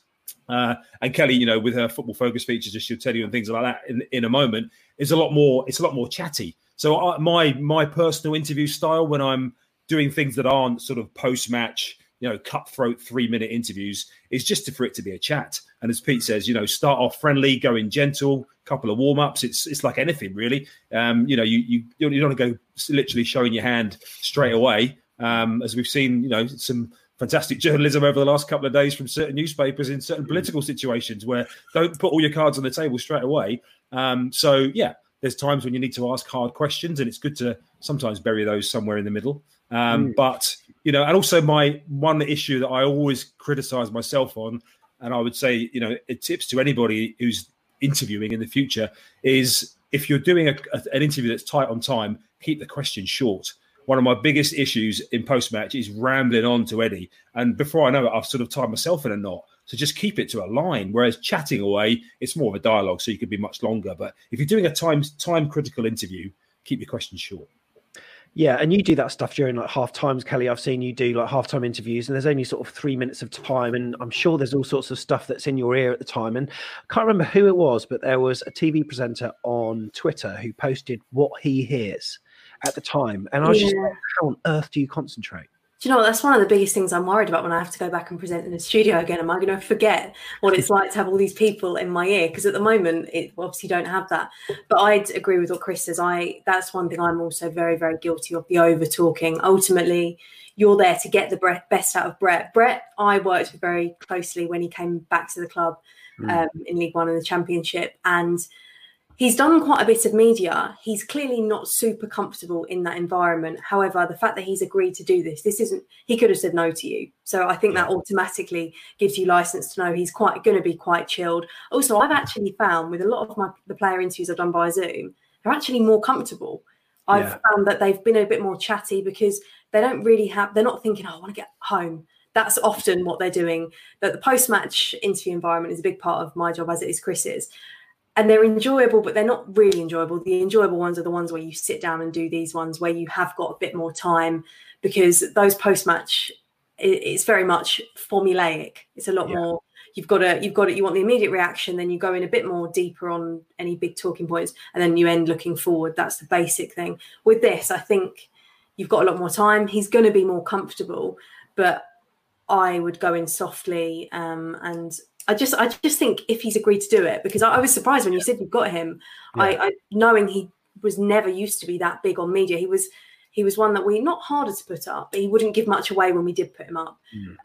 And Kelly, with her Football Focus features, as she'll tell you, and things like that in a moment, it's a lot more chatty. So my personal interview style, when I'm doing things that aren't sort of post-match, cutthroat 3-minute interviews, is just for it to be a chat. And as Pete says, start off friendly, go in gentle, couple of warm-ups. It's like anything really. You don't want to go literally showing your hand straight away, as we've seen, some fantastic journalism over the last couple of days from certain newspapers in certain political situations where don't put all your cards on the table straight away. So yeah, there's times when you need to ask hard questions, and it's good to sometimes bury those somewhere in the middle. But, and also my one issue that I always criticize myself on, and I would say, tips to anybody who's interviewing in the future, is if you're doing an interview that's tight on time, keep the question short. One of my biggest issues in post-match is rambling on to Eddie. And before I know it, I've sort of tied myself in a knot. So just keep it to a line. Whereas chatting away, it's more of a dialogue, so you could be much longer. But if you're doing a time-critical interview, keep your questions short. Yeah, and you do that stuff during like half times, Kelly. I've seen you do like halftime interviews, and there's only sort of 3 minutes of time, and I'm sure there's all sorts of stuff that's in your ear at the time. And I can't remember who it was, but there was a TV presenter on Twitter who posted what he hears at the time, and I was just like, how on earth do you concentrate? Do you know what? That's one of the biggest things I'm worried about when I have to go back and present in the studio again. Am I going to forget what it's like to have all these people in my ear? Because at the moment, it obviously don't have that. But I'd agree with what Chris says. That's one thing I'm also very, very guilty of, the over talking. Ultimately, you're there to get the best out of Brett. Brett, I worked with very closely when he came back to the club in League One and the Championship, and he's done quite a bit of media. He's clearly not super comfortable in that environment. However, the fact that he's agreed to do this isn't, he could have said no to you. So I think that automatically gives you license to know he's going to be quite chilled. Also, I've actually found with a lot of the player interviews I've done by Zoom, they're actually more comfortable. I've found that they've been a bit more chatty because they don't really they're not thinking, I want to get home. That's often what they're doing. That the post-match interview environment is a big part of my job, as it is Chris's. And they're enjoyable, but they're not really enjoyable. The enjoyable ones are the ones where you sit down and do these ones where you have got a bit more time, because those post-match it's very much formulaic. It's a lot more. You want the immediate reaction, then you go in a bit more deeper on any big talking points, and then you end looking forward. That's the basic thing. With this, I think you've got a lot more time. He's going to be more comfortable, but I would go in softly. And I just think if he's agreed to do it, because I was surprised when you said you've got him. I knowing he was never used to be that big on media. He was one that we not harder to put up, but he wouldn't give much away when we did put him up.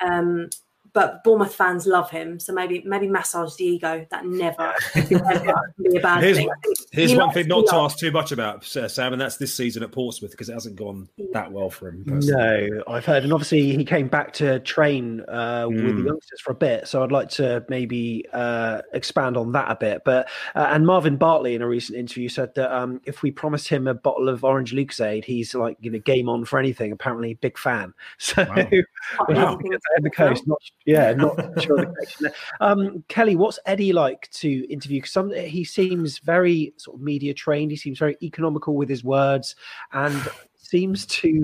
But Bournemouth fans love him, so maybe massage the ego. That never be a bad thing. Here's one thing not to ask too much about, Sam, and that's this season at Portsmouth, because it hasn't gone that well for him. Personally. No, I've heard, and obviously he came back to train with the youngsters for a bit, so I'd like to maybe expand on that a bit. But and Marvin Bartley in a recent interview said that if we promised him a bottle of Orange Lucozade, he's like, game on for anything. Apparently, big fan. So we'll have to get that in the coast. Not sure the connection. Kelly, what's Eddie like to interview? Because he seems very sort of media trained. He seems very economical with his words, and seems to,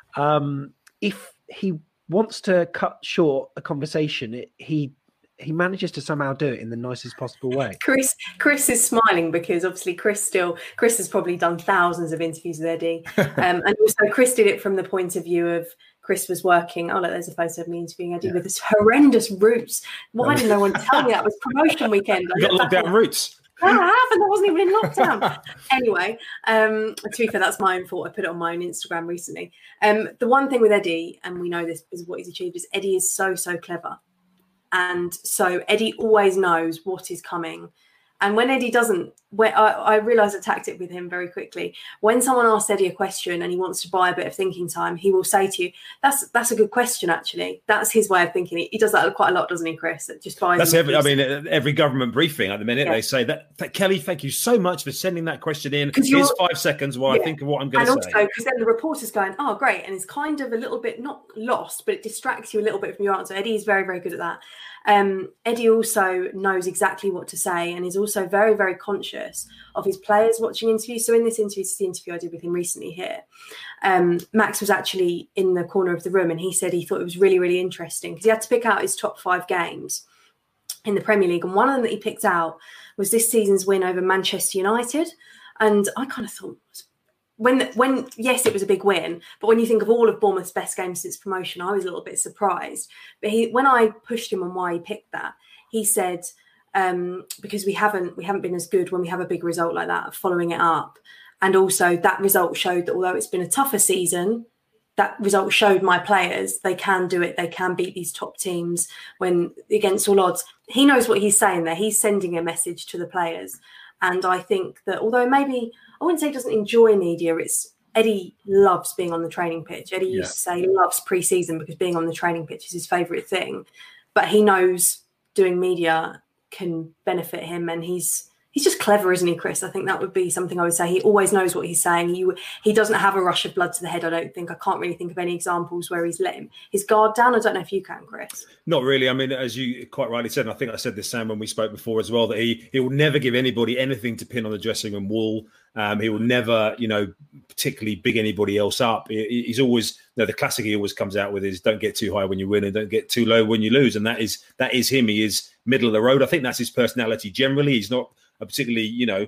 if he wants to cut short a conversation, he manages to somehow do it in the nicest possible way. Chris is smiling because obviously Chris has probably done thousands of interviews with Eddie, and also Chris did it from the point of view of Chris was working. Oh, look, there's a photo of me interviewing Eddie with his horrendous roots. Why didn't no one tell me that? It was promotion weekend. You got lockdown roots. No, I haven't. I wasn't even in lockdown. Anyway, to be fair, that's my own fault. I put it on my own Instagram recently. The one thing with Eddie, and we know this is what he's achieved, is Eddie is so clever. And so Eddie always knows what is coming. And when Eddie doesn't, I realised a tactic with him very quickly. When someone asks Eddie a question and he wants to buy a bit of thinking time, he will say to you, that's a good question, actually. That's his way of thinking. He does that quite a lot, doesn't he, Chris? It just buys. That's every government briefing at the minute. They say that Kelly, thank you so much for sending that question in. Here's 5 seconds while I think of what I'm going to say. And also, because then the reporter's going, oh, great. And it's kind of a little bit, not lost, but it distracts you a little bit from your answer. Eddie is very, very good at that. Eddie also knows exactly what to say and is also very, very conscious of his players watching interviews. So in this interview, it's the interview I did with him recently here, Max was actually in the corner of the room and he said he thought it was really, really interesting because he had to pick out his top 5 games in the Premier League. And one of them that he picked out was this season's win over Manchester United. And I kind of thought, when yes, it was a big win, but when you think of all of Bournemouth's best games since promotion, I was a little bit surprised. But when I pushed him on why he picked that, he said, because we haven't been as good when we have a big result like that, following it up. And also that result showed that although it's been a tougher season, that result showed my players they can do it. They can beat these top teams when against all odds. He knows what he's saying there. He's sending a message to the players. And I think that although maybe I wouldn't say he doesn't enjoy media, it's Eddie loves being on the training pitch. Eddie used to say he loves pre-season because being on the training pitch is his favourite thing. But he knows doing media can benefit him, and he's just clever, isn't he, Chris? I think that would be something I would say. He always knows what he's saying. He doesn't have a rush of blood to the head, I don't think. I can't really think of any examples where he's let his guard down. I don't know if you can, Chris. Not really. I mean, as you quite rightly said, and I think I said this, Sam, when we spoke before as well, that he will never give anybody anything to pin on the dressing room wall. He will never, particularly big anybody else up. He's always, the classic he always comes out with is don't get too high when you win and don't get too low when you lose. And that is him. He is middle of the road. I think that's his personality generally. He's not a particularly,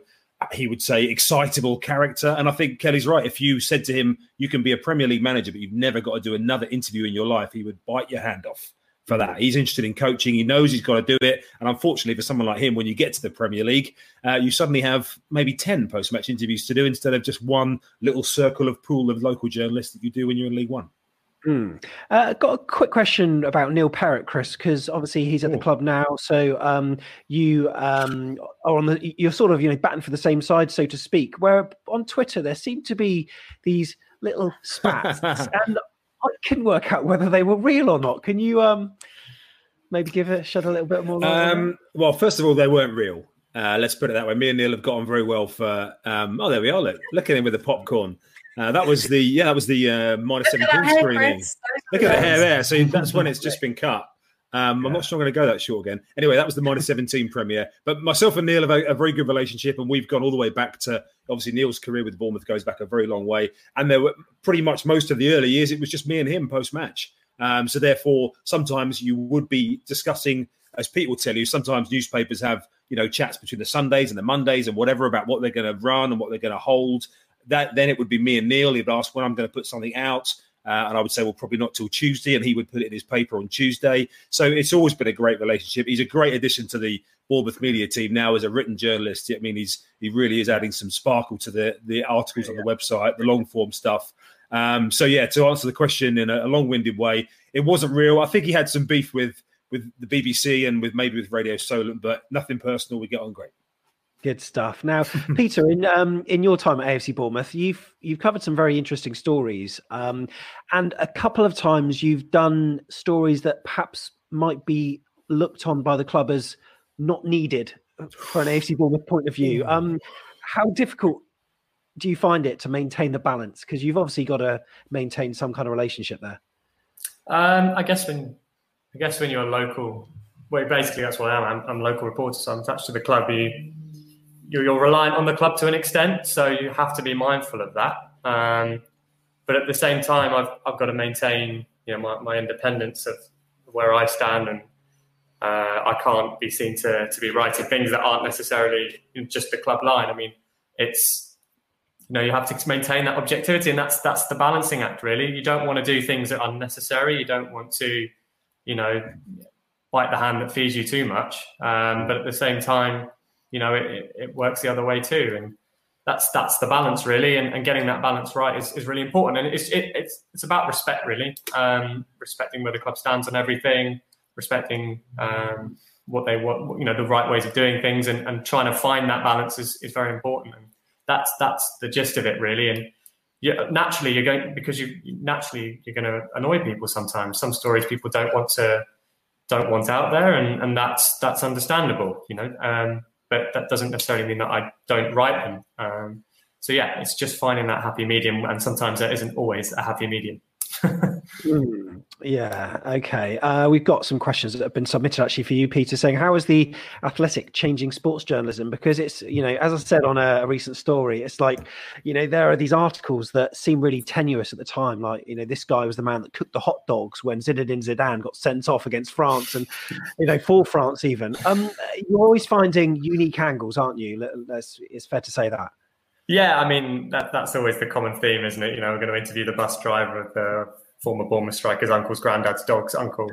he would say excitable character. And I think Kelly's right. If you said to him, you can be a Premier League manager, but you've never got to do another interview in your life, he would bite your hand off for that. He's interested in coaching. He knows he's got to do it. And unfortunately, for someone like him, when you get to the Premier League, you suddenly have maybe 10 post-match interviews to do instead of just one little circle of pool of local journalists that you do when you're in League One. Got a quick question about Neil Perrott, Chris, because obviously he's at the club now. So you are you're sort of batting for the same side, so to speak. Where on Twitter there seem to be these little spats, and I couldn't work out whether they were real or not. Can you maybe shed a little bit more light? Well, first of all, they weren't real. Let's put it that way. Me and Neil have got on very well for. There we are. Look at him with the popcorn. That was the minus 17 screening. Look at the hair there. So that's when it's just been cut. I'm not sure I'm going to go that short again. Anyway, that was the minus 17 premiere. But myself and Neil have a very good relationship, and we've gone all the way back to, obviously, Neil's career with Bournemouth goes back a very long way. And there were pretty much most of the early years, it was just me and him post-match. So therefore, sometimes you would be discussing, as Pete will tell you, sometimes newspapers have, chats between the Sundays and the Mondays and whatever about what they're going to run and what they're going to hold. Then it would be me and Neil. He'd ask when I'm going to put something out. And I would say, well, probably not till Tuesday. And he would put it in his paper on Tuesday. So it's always been a great relationship. He's a great addition to the Bournemouth media team now as a written journalist. I mean, he really is adding some sparkle to the articles on the website, the long form stuff. To answer the question in a long-winded way, it wasn't real. I think he had some beef with the BBC and maybe with Radio Solent, but nothing personal. We get on great. Good stuff. Now, Peter, in your time at AFC Bournemouth, you've covered some very interesting stories, and a couple of times you've done stories that perhaps might be looked on by the club as not needed for an AFC Bournemouth point of view. How difficult do you find it to maintain the balance? Because you've obviously got to maintain some kind of relationship there. I guess when you're a local, well, basically that's what I am. I'm a local reporter, so I'm attached to the club. You're reliant on the club to an extent, so you have to be mindful of that. But at the same time, I've got to maintain, my independence of where I stand, and I can't be seen to be writing things that aren't necessarily just the club line. I mean, it's you have to maintain that objectivity, and that's the balancing act. Really, you don't want to do things that are unnecessary. You don't want to, bite the hand that feeds you too much. But at the same time, it works the other way too, and that's the balance really, and getting that balance right is really important. And it's about respect really, respecting where the club stands on everything, respecting what they want, the right ways of doing things, and trying to find that balance is very important. And that's the gist of it really. And naturally you're going to annoy people sometimes. Some stories people don't want out there, and that's understandable, but that doesn't necessarily mean that I don't write them. It's just finding that happy medium, and sometimes there isn't always a happy medium. Yeah, okay. We've got some questions that have been submitted actually for you, Peter, saying, how is the Athletic changing sports journalism? Because it's, as I said on a recent story, it's like, there are these articles that seem really tenuous at the time. Like, this guy was the man that cooked the hot dogs when Zinedine Zidane got sent off against France and, for France even. You're always finding unique angles, aren't you? It's fair to say that. Yeah, I mean, that's always the common theme, isn't it? We're going to interview the bus driver of the former Bournemouth striker's uncle's granddad's dog's uncle.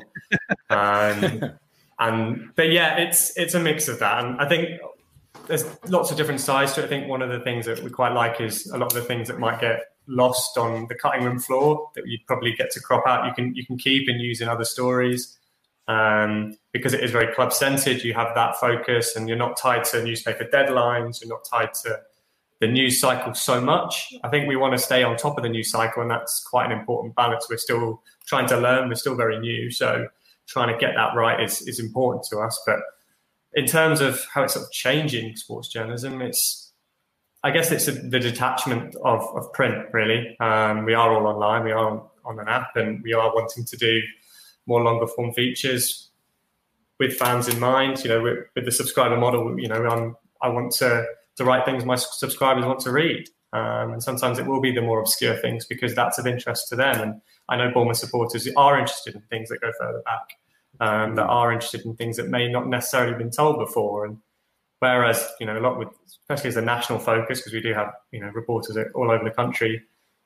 But yeah, it's a mix of that. And I think there's lots of different sides to it. I think one of the things that we quite like is a lot of the things that might get lost on the cutting room floor that you'd probably get to crop out. You can keep and use in other stories. Because it is very club centered, you have that focus, and you're not tied to newspaper deadlines. You're not tied to the news cycle so much. I think we want to stay on top of the news cycle, and that's quite an important balance. We're still trying to learn. We're still very new. So trying to get that right is important to us. But in terms of how it's sort of changing sports journalism, I guess it's the detachment of print, really. We are all online. We are on an app, and we are wanting to do more longer form features with fans in mind. With the subscriber model, I want to write things my subscribers want to read. And sometimes it will be the more obscure things because that's of interest to them. And I know Bournemouth supporters are interested in things that go further back, that are interested in things that may not necessarily have been told before. And whereas, a lot with, especially as a national focus, because we do have, reporters all over the country,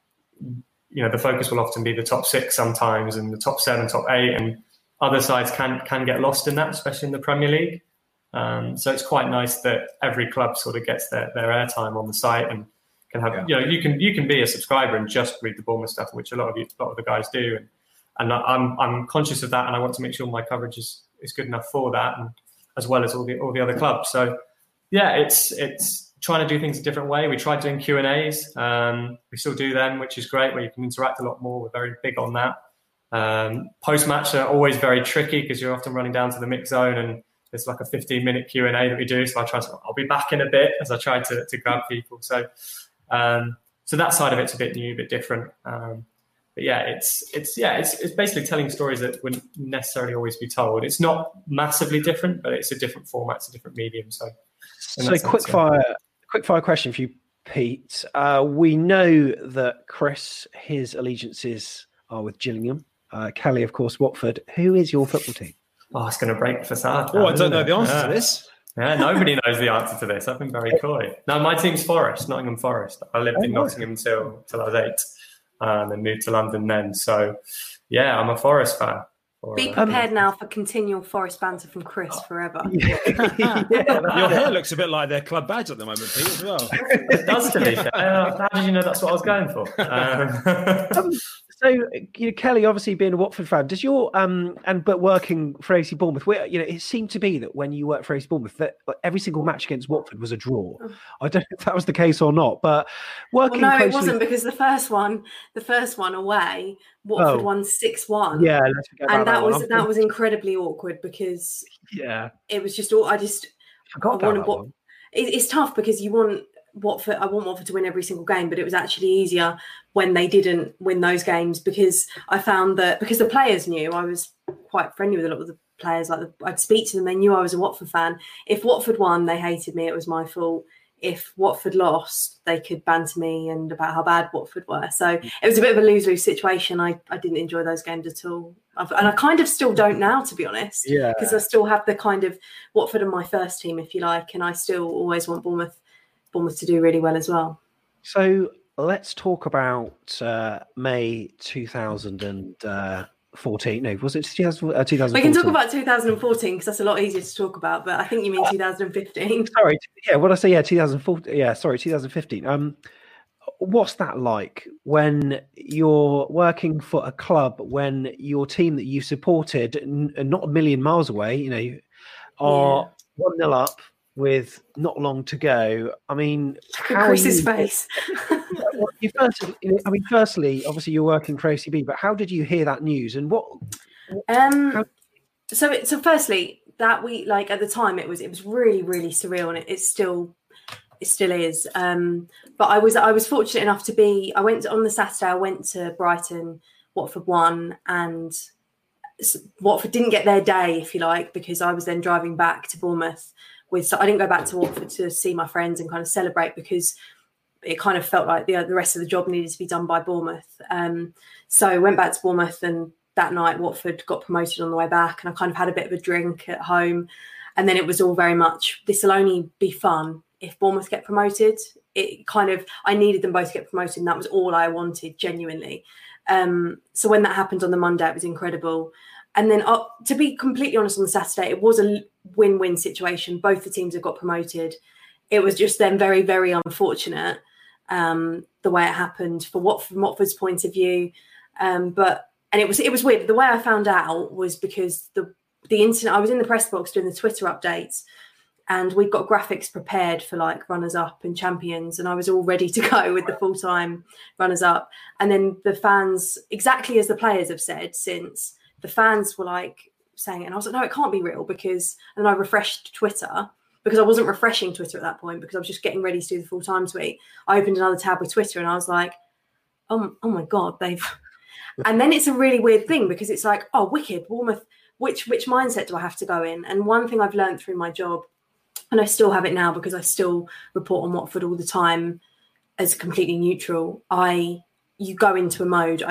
the focus will often be the top 6 sometimes and the top 7, top 8, and other sides can get lost in that, especially in the Premier League. So it's quite nice that every club sort of gets their airtime on the site and can have, you can be a subscriber and just read the Bournemouth stuff, which a lot of the guys do. And I'm conscious of that, and I want to make sure my coverage is good enough for that, and as well as all the other clubs. So yeah, it's trying to do things a different way. We tried doing Q&As. We still do them, which is great, where you can interact a lot more. We're very big on that. Post-match are always very tricky because you're often running down to the mix zone, and there's like a 15-minute Q&A that we do. So I'll be back in a bit as I try to grab people. So that side of it's a bit new, a bit different. But yeah, it's basically telling stories that wouldn't necessarily always be told. It's not massively different, but it's a different format, it's a different medium. So quick fire question for you, Pete. We know that Chris, his allegiances are with Gillingham. Kelly, of course, Watford. Who is your football team? Oh, it's going to break facade. Oh, I don't know the answer to this. Yeah, nobody knows the answer to this. I've been very coy. No, my team's Forest, Nottingham Forest. I lived in Nottingham till I was 8, and then moved to London then. So, yeah, I'm a Forest fan. Be prepared now for continual Forest banter from Chris forever. Your hair looks a bit like their club badge at the moment, Pete, as well. It does, to be fair. How did you know that's what I was going for? So, Kelly, obviously being a Watford fan, does your but working for AC Bournemouth, where it seemed to be that when you worked for AC Bournemouth, that every single match against Watford was a draw. I don't know if that was the case or not, but working. Well, no, closely... it wasn't, because the first one away, Watford won 6-1. Yeah, let's forget about that was incredibly awkward, because it was just all I forgot about that one. It's tough because you want Watford. I want Watford to win every single game, but it was actually easier when they didn't win those games, because I found that because the players knew, I was quite friendly with a lot of the players. Like I'd speak to them, they knew I was a Watford fan. If Watford won, they hated me. It was my fault. If Watford lost, they could banter me and about how bad Watford were. So it was a bit of a lose-lose situation. I didn't enjoy those games at all. And I kind of still don't now, to be honest. Yeah. Because I still have the kind of Watford and my first team, if you like. And I still always want Bournemouth to do really well as well. So let's talk about May 2014. No, was it 2014? We can talk about 2014 because that's a lot easier to talk about, but I think you mean 2015. Sorry, yeah, what I say, 2014. Yeah, sorry, 2015. What's that like when you're working for a club, when your team that you supported, not a million miles away, are 1-0 up with not long to go? I mean, how Chris's face. Firstly, obviously you're working for ACB, but how did you hear that news, and what? So firstly, that week, like at the time, it was really, really surreal, and it still is. But I was fortunate enough to be. On the Saturday. I went to Brighton. Watford won, and Watford didn't get their day, if you like, because I was then driving back to Bournemouth. So I didn't go back to Watford to see my friends and kind of celebrate, because it kind of felt like the rest of the job needed to be done by Bournemouth. So I went back to Bournemouth, and that night Watford got promoted on the way back, and I kind of had a bit of a drink at home. And then it was all very much, this will only be fun if Bournemouth get promoted. I needed them both to get promoted, and that was all I wanted, genuinely. So when that happened on the Monday, it was incredible. And then to be completely honest, on the Saturday, it was a win-win situation. Both the teams have got promoted. It was just then very, very unfortunate the way it happened from Watford's point of view. And it was weird. The way I found out was because the internet. I was in the press box doing the Twitter updates, and we'd got graphics prepared for like runners-up and champions, and I was all ready to go with the full-time runners-up. And then the fans, exactly as the players have said since, the fans were like saying it, and I was like, no, it can't be real, because. And I refreshed Twitter, because I wasn't refreshing Twitter at that point, because I was just getting ready to do the full-time tweet. I opened another tab with Twitter, and I was like, oh my God, they've... And then it's a really weird thing, because it's like, oh, wicked, Bournemouth, which mindset do I have to go in? And one thing I've learned through my job, and I still have it now because I still report on Watford all the time as completely neutral, I go into a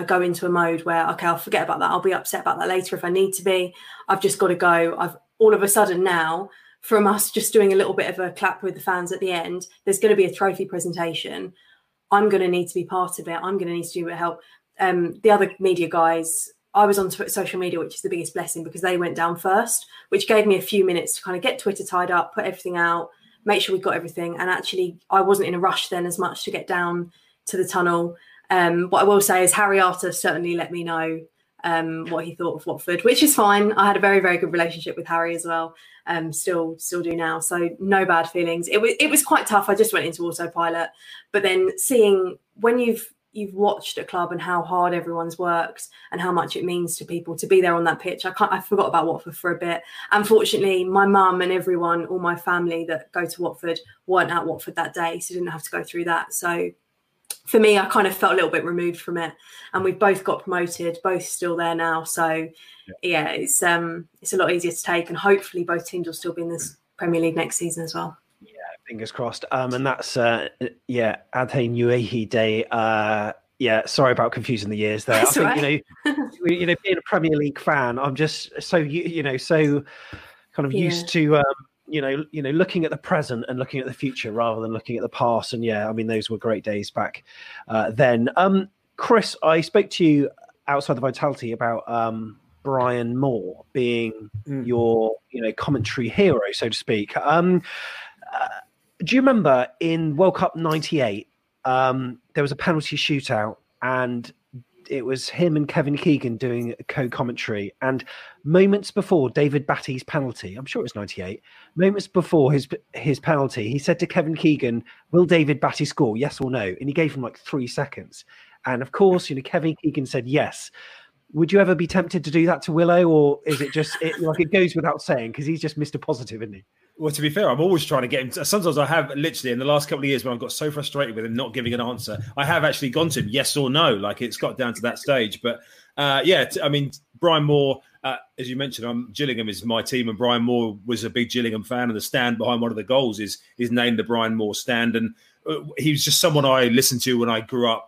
mode where, okay, I'll forget about that. I'll be upset about that later if I need to be. I've just got to go. I've all of a sudden now, from us just doing a little bit of a clap with the fans at the end, there's going to be a trophy presentation. I'm going to need to be part of it. I'm going to need to do a bit of help. The other media guys, I was on social media, which is the biggest blessing, because they went down first, which gave me a few minutes to kind of get Twitter tied up, put everything out, make sure we got everything. And actually, I wasn't in a rush then as much to get down to the tunnel. What I will say is Harry Arter certainly let me know what he thought of Watford, which is fine. I had a very, very good relationship with Harry as well. Still do now. So no bad feelings. It was quite tough. I just went into autopilot. But then seeing when you've watched a club and how hard everyone's worked and how much it means to people to be there on that pitch, I forgot about Watford for a bit. Unfortunately, my mum and everyone, all my family that go to Watford, weren't at Watford that day, so didn't have to go through that. So for me, I kind of felt a little bit removed from it, and we've both got promoted, both still there now. So yeah, it's a lot easier to take, and hopefully both teams will still be in this Premier League next season as well. Fingers crossed. And that's Adhe Nuehi Day. Yeah, sorry about confusing the years there. That's I think being a Premier League fan, I'm just so so kind of used to looking at the present and looking at the future rather than looking at the past. And yeah, I mean those were great days back then. Chris, I spoke to you outside the Vitality about Brian Moore being your commentary hero, so to speak. Do you remember in World Cup '98? There was a penalty shootout, and it was him and Kevin Keegan doing co-commentary. And moments before David Batty's penalty, I'm sure it was '98. Moments before his penalty, he said to Kevin Keegan, "Will David Batty score? Yes or no?" And he gave him like 3 seconds. And of course, Kevin Keegan said yes. Would you ever be tempted to do that to Willow, or is it just it goes without saying because he's just Mr. Positive, isn't he? Well, to be fair, I'm always trying to get him. Sometimes I have literally in the last couple of years when I've got so frustrated with him not giving an answer, I have actually gone to him yes or no. Like it's got down to that stage. But I mean, Brian Moore, as you mentioned, Gillingham is my team, and Brian Moore was a big Gillingham fan, and the stand behind one of the goals is named the Brian Moore stand, and he was just someone I listened to when I grew up.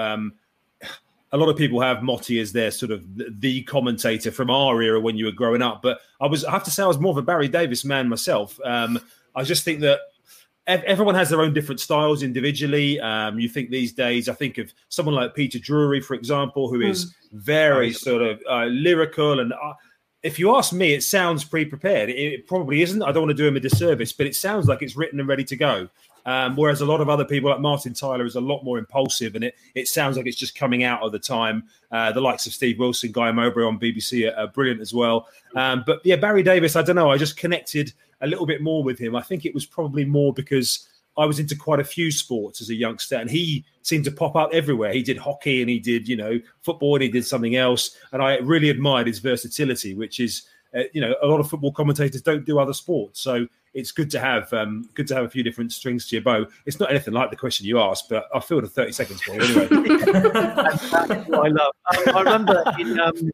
A lot of people have Motti as their sort of the commentator from our era when you were growing up. But I have to say I was more of a Barry Davies man myself. I just think that everyone has their own different styles individually. You think these days, I think of someone like Peter Drury, for example, who is very sort of lyrical. And if you ask me, it sounds pre-prepared. It probably isn't. I don't want to do him a disservice, but it sounds like it's written and ready to go. Whereas a lot of other people like Martin Tyler is a lot more impulsive, and it sounds like it's just coming out of the time. The likes of Steve Wilson, Guy Mowbray on BBC are brilliant as well. But yeah, Barry Davies, I don't know. I just connected a little bit more with him. I think it was probably more because I was into quite a few sports as a youngster, and he seemed to pop up everywhere. He did hockey and he did, football, and he did something else. And I really admired his versatility, which is, a lot of football commentators don't do other sports. So it's good to have a few different strings to your bow. It's not anything like the question you asked, but I filled 30 seconds for you anyway. That's what I love. I remember in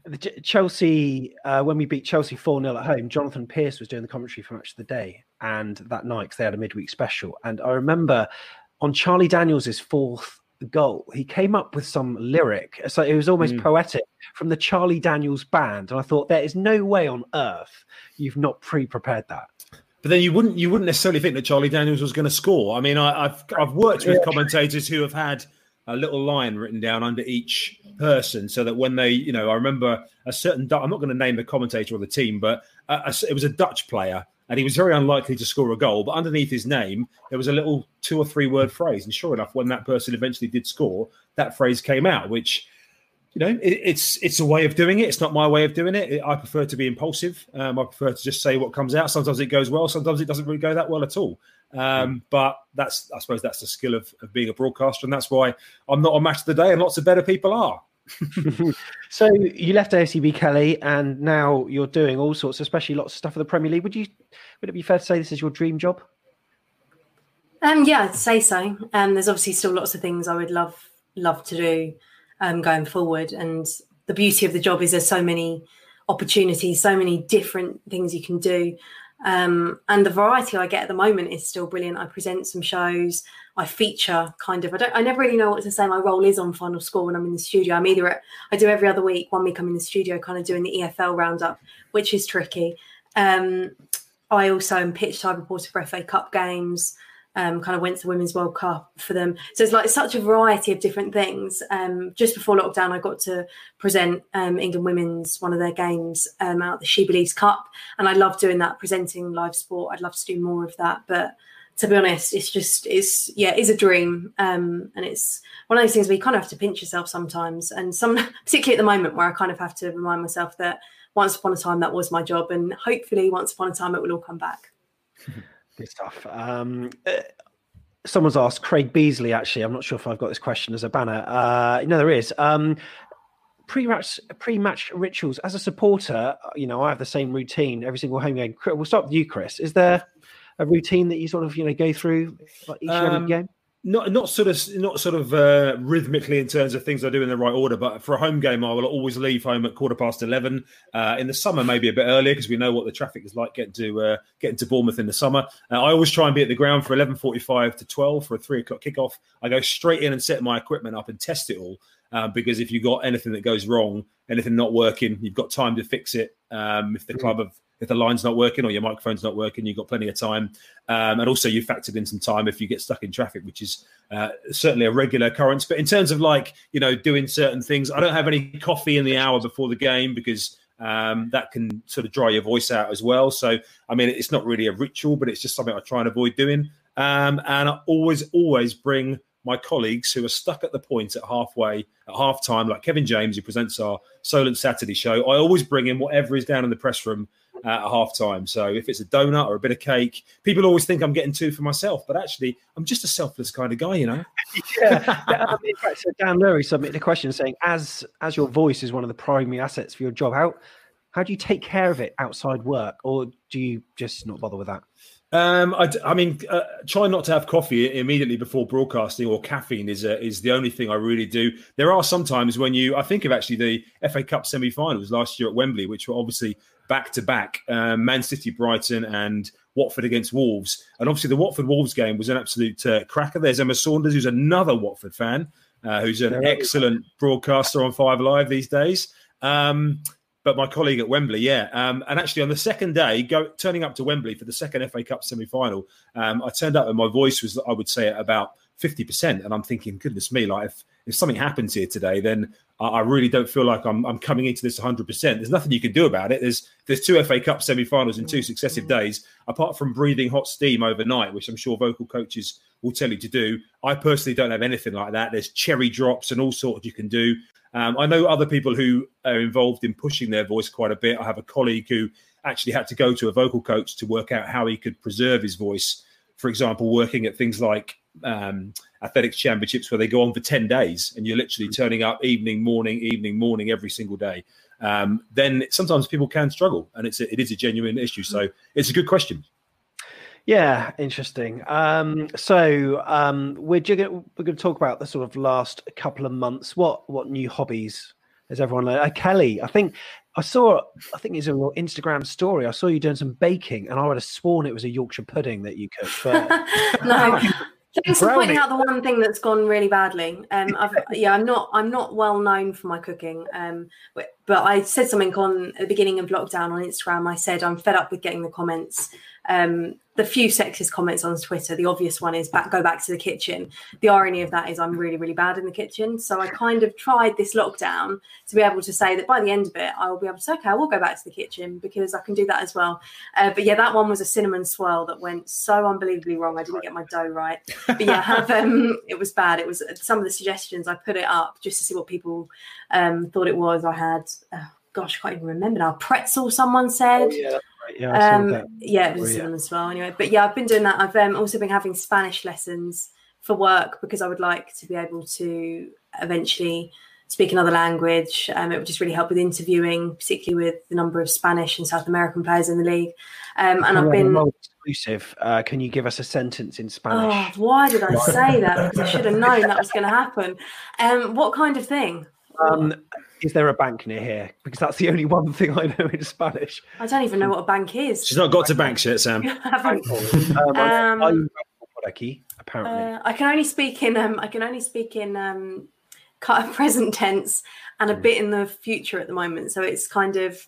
Chelsea, when we beat Chelsea 4-0 at home, Jonathan Pearce was doing the commentary for Match of the Day, and that night, because they had a midweek special. And I remember on Charlie Daniels' fourth goal, he came up with some lyric. So it was almost poetic from the Charlie Daniels band. And I thought, there is no way on earth you've not pre-prepared that. But then you wouldn't necessarily think that Charlie Daniels was going to score. I mean, I've worked with commentators who have had a little line written down under each person, so that when they, I remember a certain, I'm not going to name the commentator or the team, but it was a Dutch player, and he was very unlikely to score a goal. But underneath his name, there was a little 2 or 3 word phrase, and sure enough, when that person eventually did score, that phrase came out, which. It's a way of doing it. It's not my way of doing it. I prefer to be impulsive. I prefer to just say what comes out. Sometimes it goes well. Sometimes it doesn't really go that well at all. But I suppose that's the skill of being a broadcaster. And that's why I'm not on Match of the Day and lots of better people are. So you left AFC Kelly and now you're doing all sorts, especially lots of stuff for the Premier League. Would it be fair to say this is your dream job? Yeah, I'd say so. There's obviously still lots of things I would love to do. Going forward, and the beauty of the job is there's so many opportunities, so many different things you can do, and the variety I get at the moment is still brilliant. I present some shows, I feature I never really know what to say my role is on Final Score when I'm in the studio. I do every other week. 1 week I'm in the studio kind of doing the EFL roundup, which is tricky. I also am pitch type reporter for FA Cup games. Kind of went to the Women's World Cup for them. So it's like such a variety of different things. Just before lockdown, I got to present England Women's, one of their games out the She Believes Cup. And I love doing that, presenting live sport. I'd love to do more of that. But to be honest, it's a dream. And it's one of those things where you kind of have to pinch yourself sometimes. And particularly at the moment where I kind of have to remind myself that once upon a time that was my job. And hopefully once upon a time it will all come back. Good stuff. Someone's asked Craig Beasley, actually. I'm not sure if I've got this question as a banner. No, there is. Pre-match rituals. As a supporter, I have the same routine every single home game. We'll start with you, Chris. Is there a routine that you sort of, go through like each and every game? Not sort of rhythmically in terms of things I do in the right order, but for a home game, I will always leave home at 11:15. In the summer, maybe a bit earlier because we know what the traffic is like getting to Bournemouth in the summer. I always try and be at the ground for 11:45 to 12 for a 3:00 kickoff. I go straight in and set my equipment up and test it all because if you've got anything that goes wrong, anything not working, you've got time to fix it. If the line's not working or your microphone's not working, you've got plenty of time. And also you factored in some time if you get stuck in traffic, which is certainly a regular occurrence. But in terms of doing certain things, I don't have any coffee in the hour before the game because that can sort of dry your voice out as well. So, I mean, it's not really a ritual, but it's just something I try and avoid doing. And I always bring my colleagues who are stuck at the point at half time, like Kevin James, who presents our Solent Saturday show. I always bring in whatever is down in the press room at half time. So if it's a donut or a bit of cake, people always think I'm getting two for myself, but actually I'm just a selfless kind of guy, you know? Yeah. In fact, so Dan Lurie submitted a question saying, as your voice is one of the primary assets for your job, how do you take care of it outside work, or do you just not bother with that? Try not to have coffee immediately before broadcasting, or caffeine is the only thing I really do. There are some times when I think of actually the FA Cup semi-finals last year at Wembley, which were obviously back-to-back, Man City, Brighton and Watford against Wolves. And obviously the Watford-Wolves game was an absolute cracker. There's Emma Saunders, who's another Watford fan, who's an excellent broadcaster on 5 Live these days. But my colleague at Wembley, and actually on the second day, turning up to Wembley for the second FA Cup semi-final, I turned up and my voice was, I would say, at about 50%. And I'm thinking, goodness me, like if something happens here today, then I really don't feel like I'm coming into this 100%. There's nothing you can do about it. There's 2 FA Cup semi-finals in 2 successive days, apart from breathing hot steam overnight, which I'm sure vocal coaches will tell you to do. I personally don't have anything like that. There's cherry drops and all sorts you can do. I know other people who are involved in pushing their voice quite a bit. I have a colleague who actually had to go to a vocal coach to work out how he could preserve his voice. For example, working at things like athletics championships where they go on for 10 days and you're literally turning up evening, morning every single day. Then sometimes people can struggle, and it is a genuine issue. So it's a good question. Yeah, interesting. So we're going to talk about the sort of last couple of months. What new hobbies has everyone learned? Kelly, I think it's a real Instagram story. I saw you doing some baking, and I would have sworn it was a Yorkshire pudding that you cooked. But no. Thanks for pointing out the one thing that's gone really badly. I'm not well known for my cooking. But I said something at the beginning of lockdown on Instagram. I said I'm fed up with getting the comments. The few sexist comments on Twitter. The obvious one is go back to the kitchen. The irony of that is I'm really, really bad in the kitchen. So I kind of tried this lockdown to be able to say that by the end of it, I will be able to say, okay, I will go back to the kitchen because I can do that as well. But yeah, that one was a cinnamon swirl that went so unbelievably wrong. I didn't get my dough right. But yeah, it was bad. It was some of the suggestions. I put it up just to see what people thought it was. I had, I can't even remember now. Pretzel, someone said. Oh, yeah. Yeah, it was cinnamon as well. Anyway, but yeah, I've been doing that. I've also been having Spanish lessons for work because I would like to be able to eventually speak another language. It would just really help with interviewing, particularly with the number of Spanish and South American players in the league. And I've been exclusive. Can you give us a sentence in Spanish? Oh, why did I say that? Because I should have known that was going to happen. What kind of thing? Is there a bank near here? Because that's the only one thing I know in Spanish. I don't even know what a bank is. She's not got to banks yet, Sam. Apparently. I can only speak in kind of present tense and a bit in the future at the moment. So it's kind of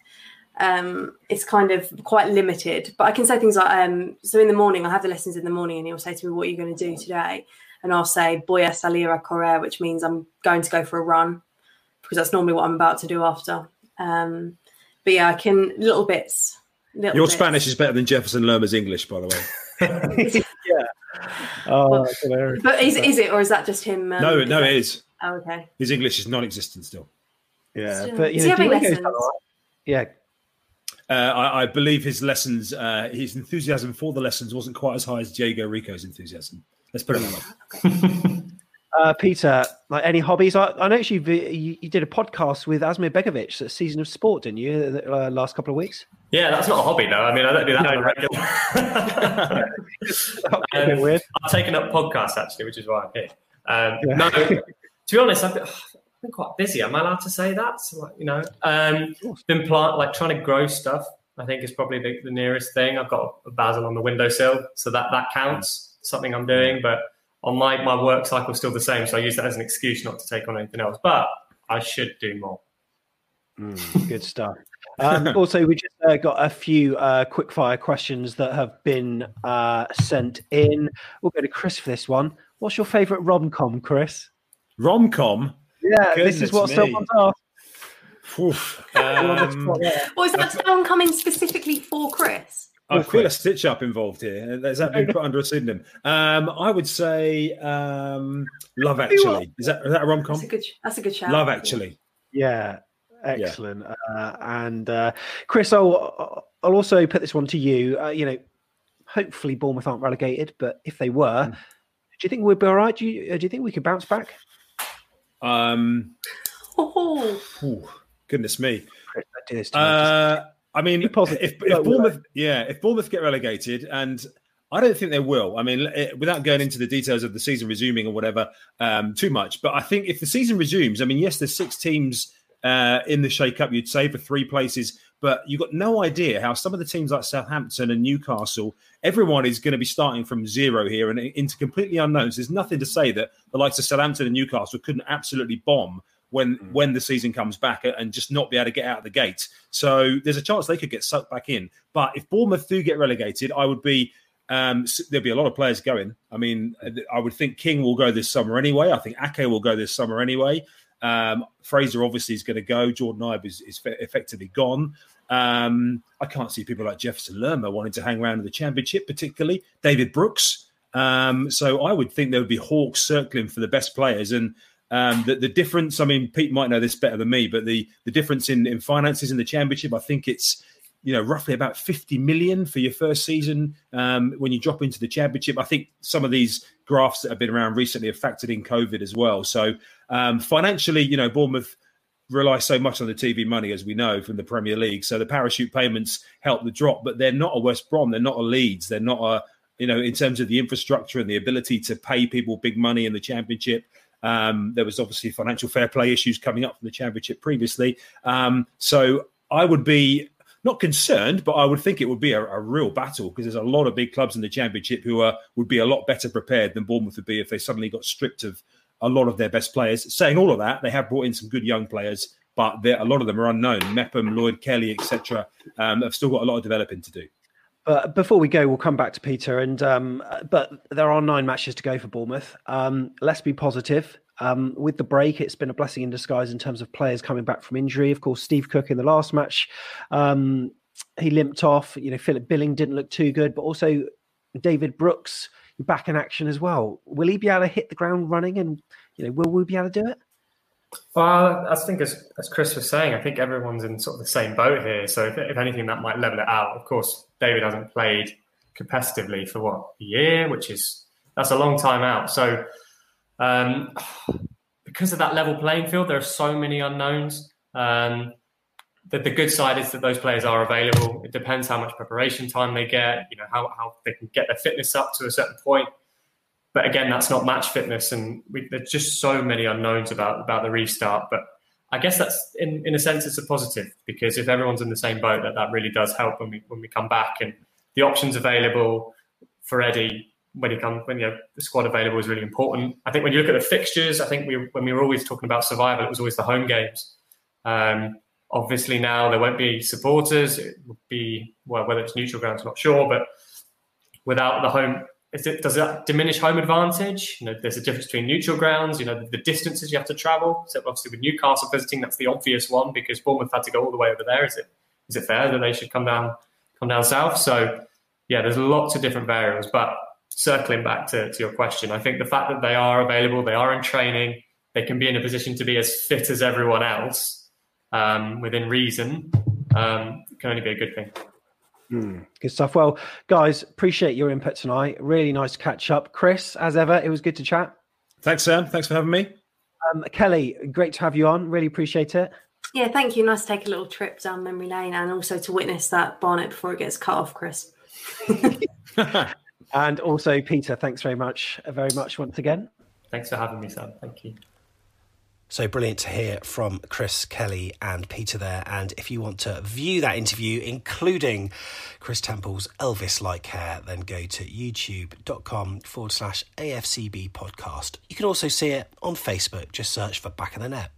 quite limited. But I can say things like so in the morning, I have the lessons in the morning, and he'll say to me, "What are you going to do today?" And I'll say, "Voy a salir a correr," which means I'm going to go for a run, because that's normally what I'm about to do after. But yeah, I can little bits. Your Spanish is better than Jefferson Lerma's English, by the way. Yeah. Oh, that's hilarious. But is it, or is that just him? No, it is. Oh, okay. His English is non-existent still. Yeah, Still. but Is he having lessons? Yeah. I believe his lessons, his enthusiasm for the lessons wasn't quite as high as Diego Rico's enthusiasm. Let's put it that way. Peter, like any hobbies? I know you did a podcast with Asmir Begovic at Season of Sport, didn't you, the last couple of weeks? Yeah, that's not a hobby though. I mean, I don't do that on a regular. Weird. I've taken up podcasts actually, which is why I'm here. No, to be honest, I've been quite busy. Am I allowed to say that? So, been trying to grow stuff. I think is probably the nearest thing. I've got a basil on the windowsill, so that counts. Something I'm doing, but on my work cycle is still the same. So I use that as an excuse not to take on anything else. But I should do more. Good stuff. Also, we just got a few quickfire questions that have been sent in. We'll go to Chris for this one. What's your favourite rom-com, Chris? Rom-com? Yeah, this is what someone's asked. Was that someone coming specifically for Chris? I feel a stitch-up involved here. Has that been put under a pseudonym? I would say Love Actually. Is that a rom-com? That's a good shout. Love Actually. Yeah. Excellent. And Chris, I'll also put this one to you. Hopefully Bournemouth aren't relegated, but if they were, do you think we'd be all right? Do you think we could bounce back? Goodness me. Chris, don't do this to me. I mean, if Bournemouth get relegated, and I don't think they will. I mean, without going into the details of the season resuming or whatever too much, but I think if the season resumes, I mean, yes, there's 6 teams in the shake-up, you'd say, for 3 places, but you've got no idea how some of the teams like Southampton and Newcastle, everyone is going to be starting from zero here and into completely unknowns. There's nothing to say that the likes of Southampton and Newcastle couldn't absolutely bomb when the season comes back and just not be able to get out of the gate. So there's a chance they could get sucked back in. But if Bournemouth do get relegated, I would be there'll be a lot of players going. I mean, I would think King will go this summer anyway. I think Ake will go this summer anyway. Fraser obviously is going to go. Jordan Ibe is effectively gone. I can't see people like Jefferson Lerma wanting to hang around in the Championship, particularly David Brooks. So I would think there would be hawks circling for the best players. And the difference, I mean, Pete might know this better than me, but the difference in finances in the Championship, I think it's roughly about 50 million for your first season when you drop into the Championship. I think some of these graphs that have been around recently have factored in COVID as well. So financially, Bournemouth rely so much on the TV money, as we know, from the Premier League. So the parachute payments help the drop, but they're not a West Brom. They're not a Leeds. They're not a, in terms of the infrastructure and the ability to pay people big money in the Championship. There was obviously financial fair play issues coming up from the Championship previously. So I would be not concerned, but I would think it would be a real battle because there's a lot of big clubs in the Championship who would be a lot better prepared than Bournemouth would be if they suddenly got stripped of a lot of their best players. Saying all of that, they have brought in some good young players, but a lot of them are unknown. Mepham, Lloyd Kelly, etc. Have still got a lot of developing to do. But before we go, we'll come back to Peter. But there are 9 matches to go for Bournemouth. Let's be positive. With the break, it's been a blessing in disguise in terms of players coming back from injury. Of course, Steve Cook in the last match, he limped off. Philip Billing didn't look too good, but also David Brooks back in action as well. Will he be able to hit the ground running? And will we be able to do it? Well, I think as Chris was saying, I think everyone's in sort of the same boat here. So if anything, that might level it out. Of course, David hasn't played competitively for a year, that's a long time out. So because of that level playing field, there are so many unknowns. The good side is that those players are available. It depends how much preparation time they get, how they can get their fitness up to a certain point. But again, that's not match fitness, and there's just so many unknowns about the restart. But I guess that's in a sense it's a positive, because if everyone's in the same boat, that really does help when we come back, and the options available for Eddie when the squad available is really important. I think when you look at the fixtures, I think when we were always talking about survival, it was always the home games. Obviously now there won't be supporters. It would be, whether it's neutral grounds, not sure, but without the home, does that diminish home advantage? There's a difference between neutral grounds, the distances you have to travel. So obviously with Newcastle visiting, that's the obvious one, because Bournemouth had to go all the way over there. Is it fair that they should come down south? So yeah, there's lots of different variables, but circling back to your question, I think the fact that they are available, they are in training, they can be in a position to be as fit as everyone else, within reason, can only be a good thing. Good stuff. Well, guys, appreciate your input tonight. Really nice to catch up. Chris, as ever, it was good to chat. Thanks, Sam. Thanks for having me. Kelly, great to have you on. Really appreciate it. Yeah, thank you. Nice to take a little trip down memory lane and also to witness that Barnet before it gets cut off, Chris. And also, Peter, thanks very much once again. Thanks for having me, Sam. Thank you. So brilliant to hear from Chris Kelly and Peter there. And if you want to view that interview, including Chris Temple's Elvis-like hair, then go to youtube.com/AFCB podcast. You can also see it on Facebook. Just search for Back of the Net.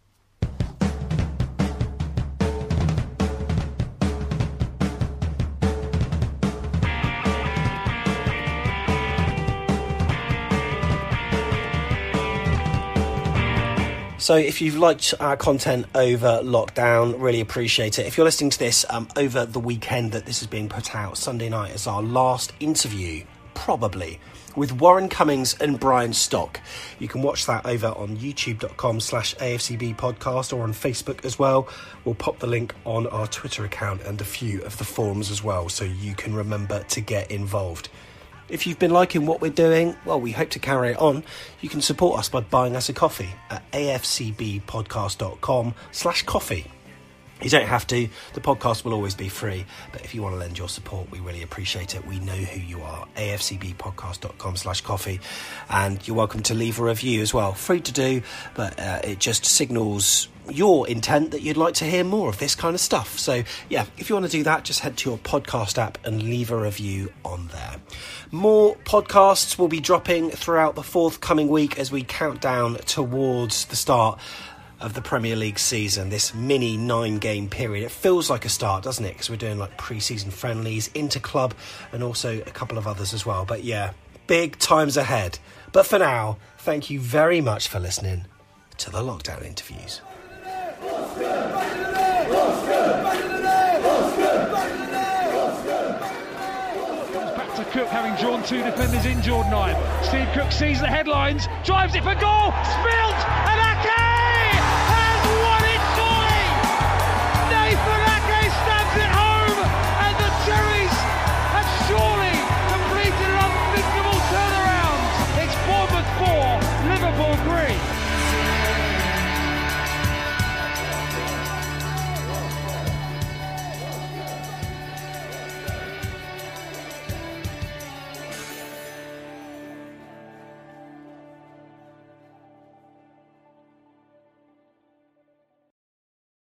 So if you've liked our content over lockdown, really appreciate it. If you're listening to this over the weekend that this is being put out, Sunday night is our last interview, probably, with Warren Cummings and Brian Stock. You can watch that over on youtube.com/AFCB podcast or on Facebook as well. We'll pop the link on our Twitter account and a few of the forums as well, so you can remember to get involved. If you've been liking what we're doing, well, we hope to carry it on. You can support us by buying us a coffee at afcbpodcast.com/coffee. You don't have to. The podcast will always be free. But if you want to lend your support, we really appreciate it. We know who you are. afcbpodcast.com/coffee. And you're welcome to leave a review as well. Free to do, but it just signals your intent that you'd like to hear more of this kind of stuff. So, yeah, if you want to do that, just head to your podcast app and leave a review on there. More podcasts will be dropping throughout the forthcoming week as we count down towards the start of the Premier League season, this mini 9-game period. It feels like a start, doesn't it? Because we're doing like pre-season friendlies, inter-club, and also a couple of others as well. But yeah, big times ahead. But for now, thank you very much for listening to the Lockdown Interviews. Back to Cook, having drawn 2 defenders in Jordan Ibe. Steve Cook sees the headlines, drives it for goal, Spilt, and Ake!